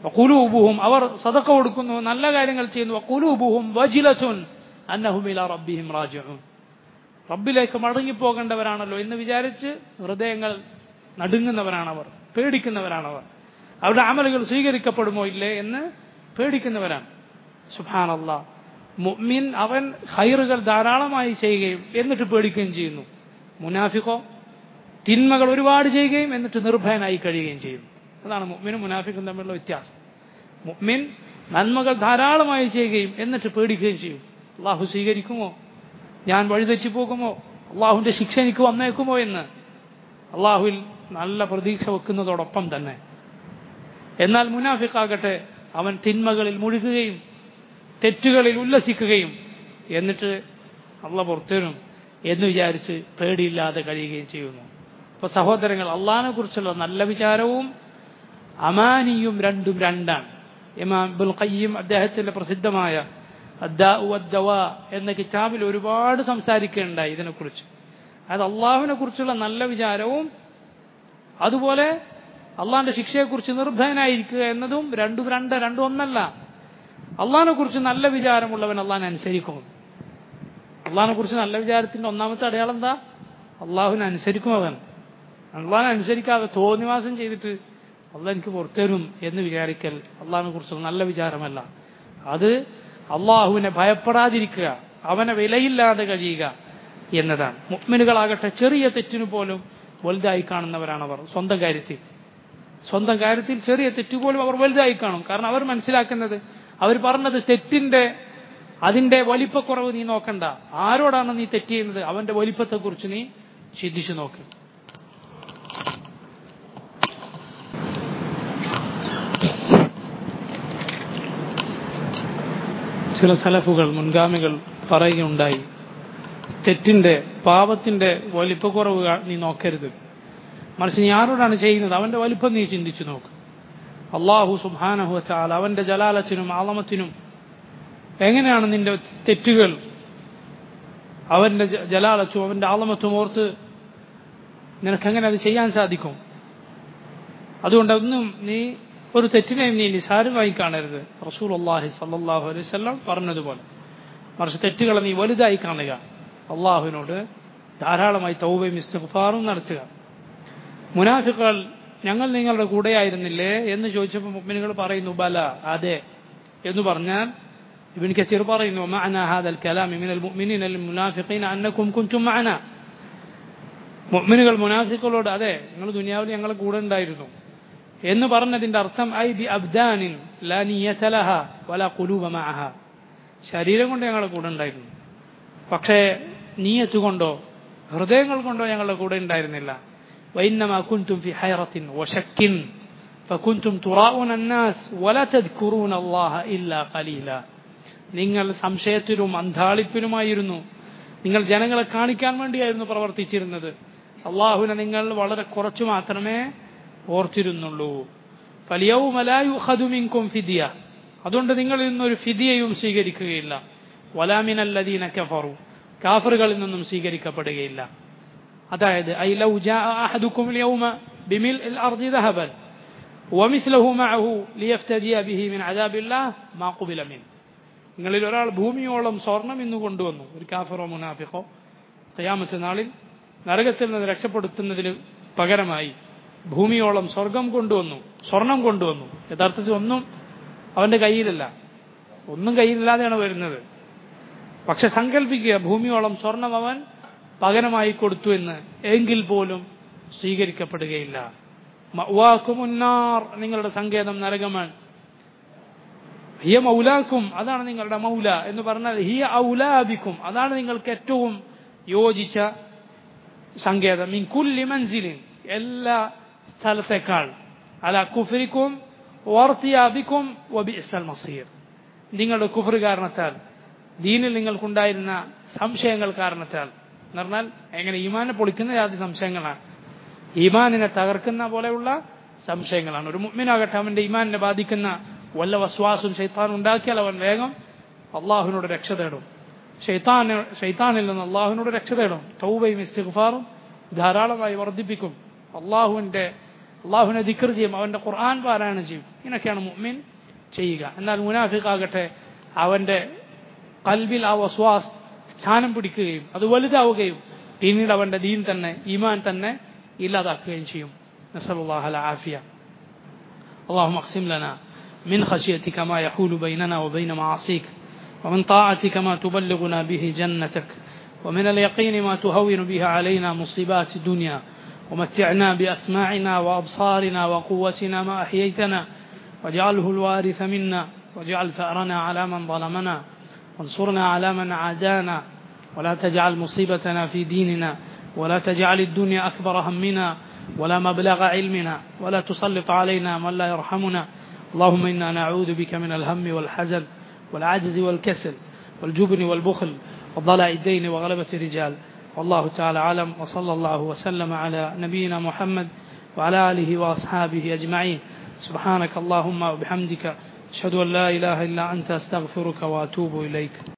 A: വഖുലൂബുഹും അവർ സദഖ കൊടുക്കുന്നു, നല്ല കാര്യങ്ങൾ ചെയ്യുന്നു. വഖുലൂബുഹും വജിലത്തുൻ അന്നഹും ഇലാ റബ്ബിഹിം റാജിഊൻ. റബ്ബിലേക്ക് മടങ്ങിപ്പോകേണ്ടവരാണല്ലോ എന്ന് വിചാരിച്ച് ഹൃദയങ്ങൾ നടുങ്ങുന്നവരാണവർ, പേടിക്കുന്നവരാണവർ. അവരുടെ അമലുകൾ സ്വീകരിക്കപ്പെടുമോ ഇല്ലേ എന്ന് പേടിക്കുന്നവരാണ്. സുബ്ഹാനല്ലാഹ്. മുഅ്മിൻ അവൻ ഖൈറുകൾ ധാരാളമായി ചെയ്യുകയും എന്നിട്ട് പേടിക്കുകയും ചെയ്യുന്നു. മുനാഫിഖോ തിന്മകൾ ഒരുപാട് ചെയ്യുകയും എന്നിട്ട് നിർഭയനായി കഴിയുകയും ചെയ്യുന്നു. അതാണ് മുഅ്മിനും മുനാഫിഖും തമ്മിലുള്ള വ്യത്യാസം. മുഅ്മിൻ നന്മകൾ ധാരാളമായി ചെയ്യുകയും എന്നിട്ട് പേടിക്കുകയും ചെയ്യും. അള്ളാഹു സ്വീകരിക്കുമോ, ഞാൻ വഴിതെറ്റി പോകുമോ, അള്ളാഹുവിന്റെ ശിക്ഷ എനിക്ക് വന്നേക്കുമോ എന്ന് അള്ളാഹുവിൽ നല്ല പ്രതീക്ഷ വെക്കുന്നതോടൊപ്പം തന്നെ. എന്നാൽ മുനാഫിഖാകട്ടെ അവൻ തിന്മകളിൽ മുഴുകുകയും തെറ്റുകളിൽ ഉല്ലസിക്കുകയും എന്നിട്ട് അള്ളാഹ് പുറത്തേരും എന്ന് വിചാരിച്ച് പേടിയില്ലാതെ കഴിയുകയും ചെയ്യുന്നു. അപ്പൊ സഹോദരങ്ങൾ, അള്ളാഹിനെ കുറിച്ചുള്ള നല്ല വിചാരവും അമാനിയും രണ്ടും രണ്ടാണ്. ഇമാം ഇബ്നുൽ ഖയ്യിം അദ്ദേഹത്തിന്റെ പ്രസിദ്ധമായ അദ്ദാഉ വദ്ദവാ എന്ന കിതാബിൽ ഒരുപാട് സംസാരിക്കുകയുണ്ടായി ഇതിനെക്കുറിച്ച്. അതായത് അള്ളാഹുവിനെ കുറിച്ചുള്ള നല്ല വിചാരവും അതുപോലെ അള്ളാഹിന്റെ ശിക്ഷയെക്കുറിച്ച് നിർഭയനായിരിക്കുക എന്നതും രണ്ടും ഒന്നല്ല. അള്ളാഹിനെ കുറിച്ച് നല്ല വിചാരമുള്ളവൻ അള്ളാഹിനെ അനുസരിക്കും. അള്ളാഹിനെ കുറിച്ച് നല്ല വിചാരത്തിന്റെ ഒന്നാമത്തെ അടയാളം എന്താ? അള്ളാഹുവിനെ അനുസരിക്കും. അവൻ അള്ളാഹിനെ അനുസരിക്കാതെ തോന്നിവാസം ചെയ്തിട്ട് അള്ളാഹ് എനിക്ക് പുറത്തേരും എന്ന് വിചാരിക്കൽ അള്ളാഹിനെ കുറിച്ചുള്ള നല്ല വിചാരമല്ല. അത് അള്ളാഹുവിനെ ഭയപ്പെടാതിരിക്കുക, അവനെ വിലയില്ലാതെ കഴിയുക എന്നതാണ്. മുഅ്മിനുകളാകട്ടെ ചെറിയ തെറ്റിനു പോലും വലുതായി കാണുന്നവരാണവർ. സ്വന്തം കാര്യത്തിൽ ചെറിയ തെറ്റുപോലും അവർ വലുതായി കാണും. കാരണം അവർ മനസ്സിലാക്കുന്നത്, അവർ പറഞ്ഞത് അതിന്റെ വലിപ്പക്കുറവ് നീ നോക്കണ്ട, ആരോടാണ് നീ തെറ്റ് ചെയ്യുന്നത് അവന്റെ വലിപ്പത്തെക്കുറിച്ച് നീ ചിന്തിച്ചു നോക്ക്. ചില സലഫുകൾ, മുൻഗാമികൾ പറയുകയുണ്ടായി, പാപത്തിന്റെ വലിപ്പക്കുറവ് നീ നോക്കരുത്, മറിച്ച് നീ ആരോടാണ് ചെയ്യുന്നത് അവന്റെ വലിപ്പം നീ ചിന്തിച്ചു നോക്ക്. അല്ലാഹു സുബ്ഹാനഹു വ തആല അവന്റെ ജലാലത്തിനും ആളമത്തിനും എങ്ങനെയാണ് നിന്റെ തെറ്റുകൾ, അവന്റെ ജലാലത്തും അവന്റെ ആളമത്തും ഓർത്ത് നിനക്കെങ്ങനെ അത് ചെയ്യാൻ സാധിക്കും? അതുകൊണ്ടൊന്നും നീ ഒരു തെറ്റിനെയും നീ നിസാരമായി കാണരുത്. റസൂലുള്ളാഹി സ്വല്ലല്ലാഹു അലൈഹി വസല്ലം പറഞ്ഞതുപോലെ, മറിച്ച് തെറ്റുകളെ നീ വലുതായി കാണുക, അള്ളാഹുവിനോട് ധാരാളമായി തൗബയും ഇസ്തിഗ്ഫാറും നടത്തുക. മുനാഫിഖുകൾ ഞങ്ങൾ നിങ്ങളുടെ കൂടെയായിരുന്നില്ലേ എന്ന് ചോദിച്ചപ്പോൾ മുഅ്മിനുകൾ പറയുന്നു, ബല, അതെ എന്ന് പറഞ്ഞാൽ ഇബ്നു കസീർ പറയുന്നു, മഅന ഹാദൽ കലാമി മിനൽ മുഅ്മിനീന ലിൽ മുനാഫിഖീന അന്നകും കുൻതും മഅന. മുഅ്മിനുകൾ മുനാഫിഖുകളോട് അതെ നിങ്ങൾ ദുനിയാവിൽ ഞങ്ങളുടെ കൂടെ ഉണ്ടായിരുന്നു എന്ന് പറഞ്ഞതിന്റെ അർത്ഥം ഐ ബി അബ്ദാനിൻ ലാ നിയത ലഹ വലാ ഖുലൂബ മഅഹ, ശരീരം കൊണ്ട് ഞങ്ങളുടെ കൂടെ ഉണ്ടായിരുന്നു, പക്ഷേ നിയത്ത് കൊണ്ടോ ഹൃദയങ്ങൾ കൊണ്ടോ ഞങ്ങളുടെ കൂടെ ഉണ്ടായിരുന്നില്ല. വഇന്നമാ കുൻതും ഫി ഹൈറത്തിൻ വശക്കിൻ ഫകുൻതും തുറാഊന അന്നാസ് വലാ തദ്കുറൂന അല്ലാഹ ഇല്ലാ ഖലീല. നിങ്ങൾ സംശയത്തിലും അന്ധാളിപ്പിലുമായിരുന്നു, നിങ്ങൾ ജനങ്ങളെ കാണിക്കാൻ വേണ്ടിയായിരുന്നു പ്രവർത്തിച്ചിരുന്നത്, അള്ളാഹുവിനെ നിങ്ങൾ വളരെ കുറച്ചു മാത്രമേ ഓർത്തിരുന്നുള്ളൂ. ഫൽയൗമ ലാ യുഖദു മിൻകും ഫിദിയ, അതുകൊണ്ട് നിങ്ങളിൽ നിന്നൊരു ഫിദിയയും സ്വീകരിക്കുകയില്ല. വലാ മിനൽ ലദീന കഫറു, കാഫിറുകളിൽ നിന്നും സ്വീകരിക്കപ്പെടുകയില്ല. അതായത് ഐ ലൗ ജാഅ അഹദുകും യൗമ ബിമിൽഇൽ അർദി ദഹബൻ വമിസ്ലഹു മഅഹു ലിയഫ്തദിയ ബിഹി മിൻ അദാബില്ലാഹ് മാ ഖുബില മിൻ. നിങ്ങളിൽ ഒരാൾ ഭൂമിയോളം സ്വർണം ഇന്ന് കൊണ്ടുവന്നു, ഒരു കാഫിറോ മുനാഫിഖോ, ഖിയാമത്ത് നാളിൽ നരകത്തിൽ നിന്ന് രക്ഷപ്പെടുത്തുന്നതിന് പകരമായി ഭൂമിയോളം സ്വർണം കൊണ്ടുവന്നു. യഥാർത്ഥത്തിൽ ഒന്നും അവന്റെ കയ്യിലല്ല, ഒന്നും കയ്യിലില്ലാതെയാണ് വരുന്നത്. പക്ഷെ സങ്കല്പിക്കുക, ഭൂമിയോളം സ്വർണം അവൻ പകരമായി കൊടുത്തു എന്ന്, എങ്കിൽ പോലും സ്വീകരിക്കപ്പെടുകയില്ല. മഅ്വാകുമുന്നാർ, നിങ്ങളുടെ സങ്കേതം നരകമാണ്. ഹിയ മൗലാക്കും, അതാണ് നിങ്ങളുടെ മൗല എന്ന് പറഞ്ഞാൽ ഹിയ ഔലാ ബിക്കും, അതാണ് നിങ്ങൾക്ക് ഏറ്റവും യോജിച്ച സങ്കേതം. മിൻ കുല്ലി മൻസിലിൻ, എല്ലാ സ്ഥലത്തേക്കാൾ. അലാ കുഫ്രിക്കും വർത്തിയാബിക്കും വബിഅ്സൽ മസീർ, നിങ്ങളുടെ കുഫ്ർ കാരണത്താൽ, ദീനിൽ നിങ്ങൾക്കുണ്ടായിരുന്ന സംശയങ്ങൾ കാരണത്താൽ, എന്ന് പറഞ്ഞാൽ എങ്ങനെ ഈമാനെ പൊളിക്കുന്ന ജാതി സംശയങ്ങളാണ്, ഈമാനിനെ തകർക്കുന്ന പോലെയുള്ള സംശയങ്ങളാണ്. ഒരു മുഅ്മിനാകട്ടെ അവന്റെ ഈമാനിനെ ബാധിക്കുന്ന വല്ല വസ്വാസും ശൈത്താൻ ഉണ്ടാക്കിയാൽ അവൻ വേഗം അള്ളാഹുവിനോട് രക്ഷ തേടും, ശൈത്താനിൽ നിന്ന് അള്ളാഹുവിനോട് രക്ഷ തേടും, തൗബയും ഇസ്തിഗ്ഫാറും ധാരാളമായി വർദ്ധിപ്പിക്കും, അള്ളാഹുവിന്റെ അള്ളാഹുവിനെ ദിക്ർ ചെയ്യും, അവൻ്റെ ഖുർആൻ പാരായണം ചെയ്യും. ഇങ്ങനെയൊക്കെയാണ് മുഅ്മിൻ ചെയ്യുക. എന്നാൽ മുനാഫിഖാകട്ടെ അവൻ്റെ ഖൽബിൽ ആ വസ്വാസ് സ്ഥാനം പിടിക്കുകയും അത് വലുതാവുകയും പിന്നീട് അവൻ്റെ ദീൻ തന്നെ ഈമാൻ തന്നെ ഇല്ലാതാക്കുകയും ചെയ്യും. നസ്അലുല്ലാഹൽ ആഫിയ. اللهم اقسم لنا من خشيتك ما يحول بيننا وبين معاصيك ومن طاعتك ما تبلغنا به جنتك ومن اليقين ما تهون به علينا مصيبات الدنيا ومتعنا بأسماعنا وأبصارنا وقوتنا ما أحييتنا واجعله الوارث منا واجعل ثأرنا على من ظلمنا وانصرنا على من عادانا ولا تجعل مصيبتنا في ديننا ولا تجعل الدنيا أكبر همنا ولا مبلغ علمنا ولا تسلط علينا من لا يرحمنا. اللهم إنا نعوذ بك من الهم والحزن والعجز والكسل والجبن والبخل وضلع الدين وغلبة الرجال. والله تعالى أعلم، وصلى الله وسلم على نبينا محمد وعلى آله وأصحابه أجمعين. سبحانك اللهم وبحمدك أشهد أن لا إله إلا أنت أستغفرك وأتوب إليك.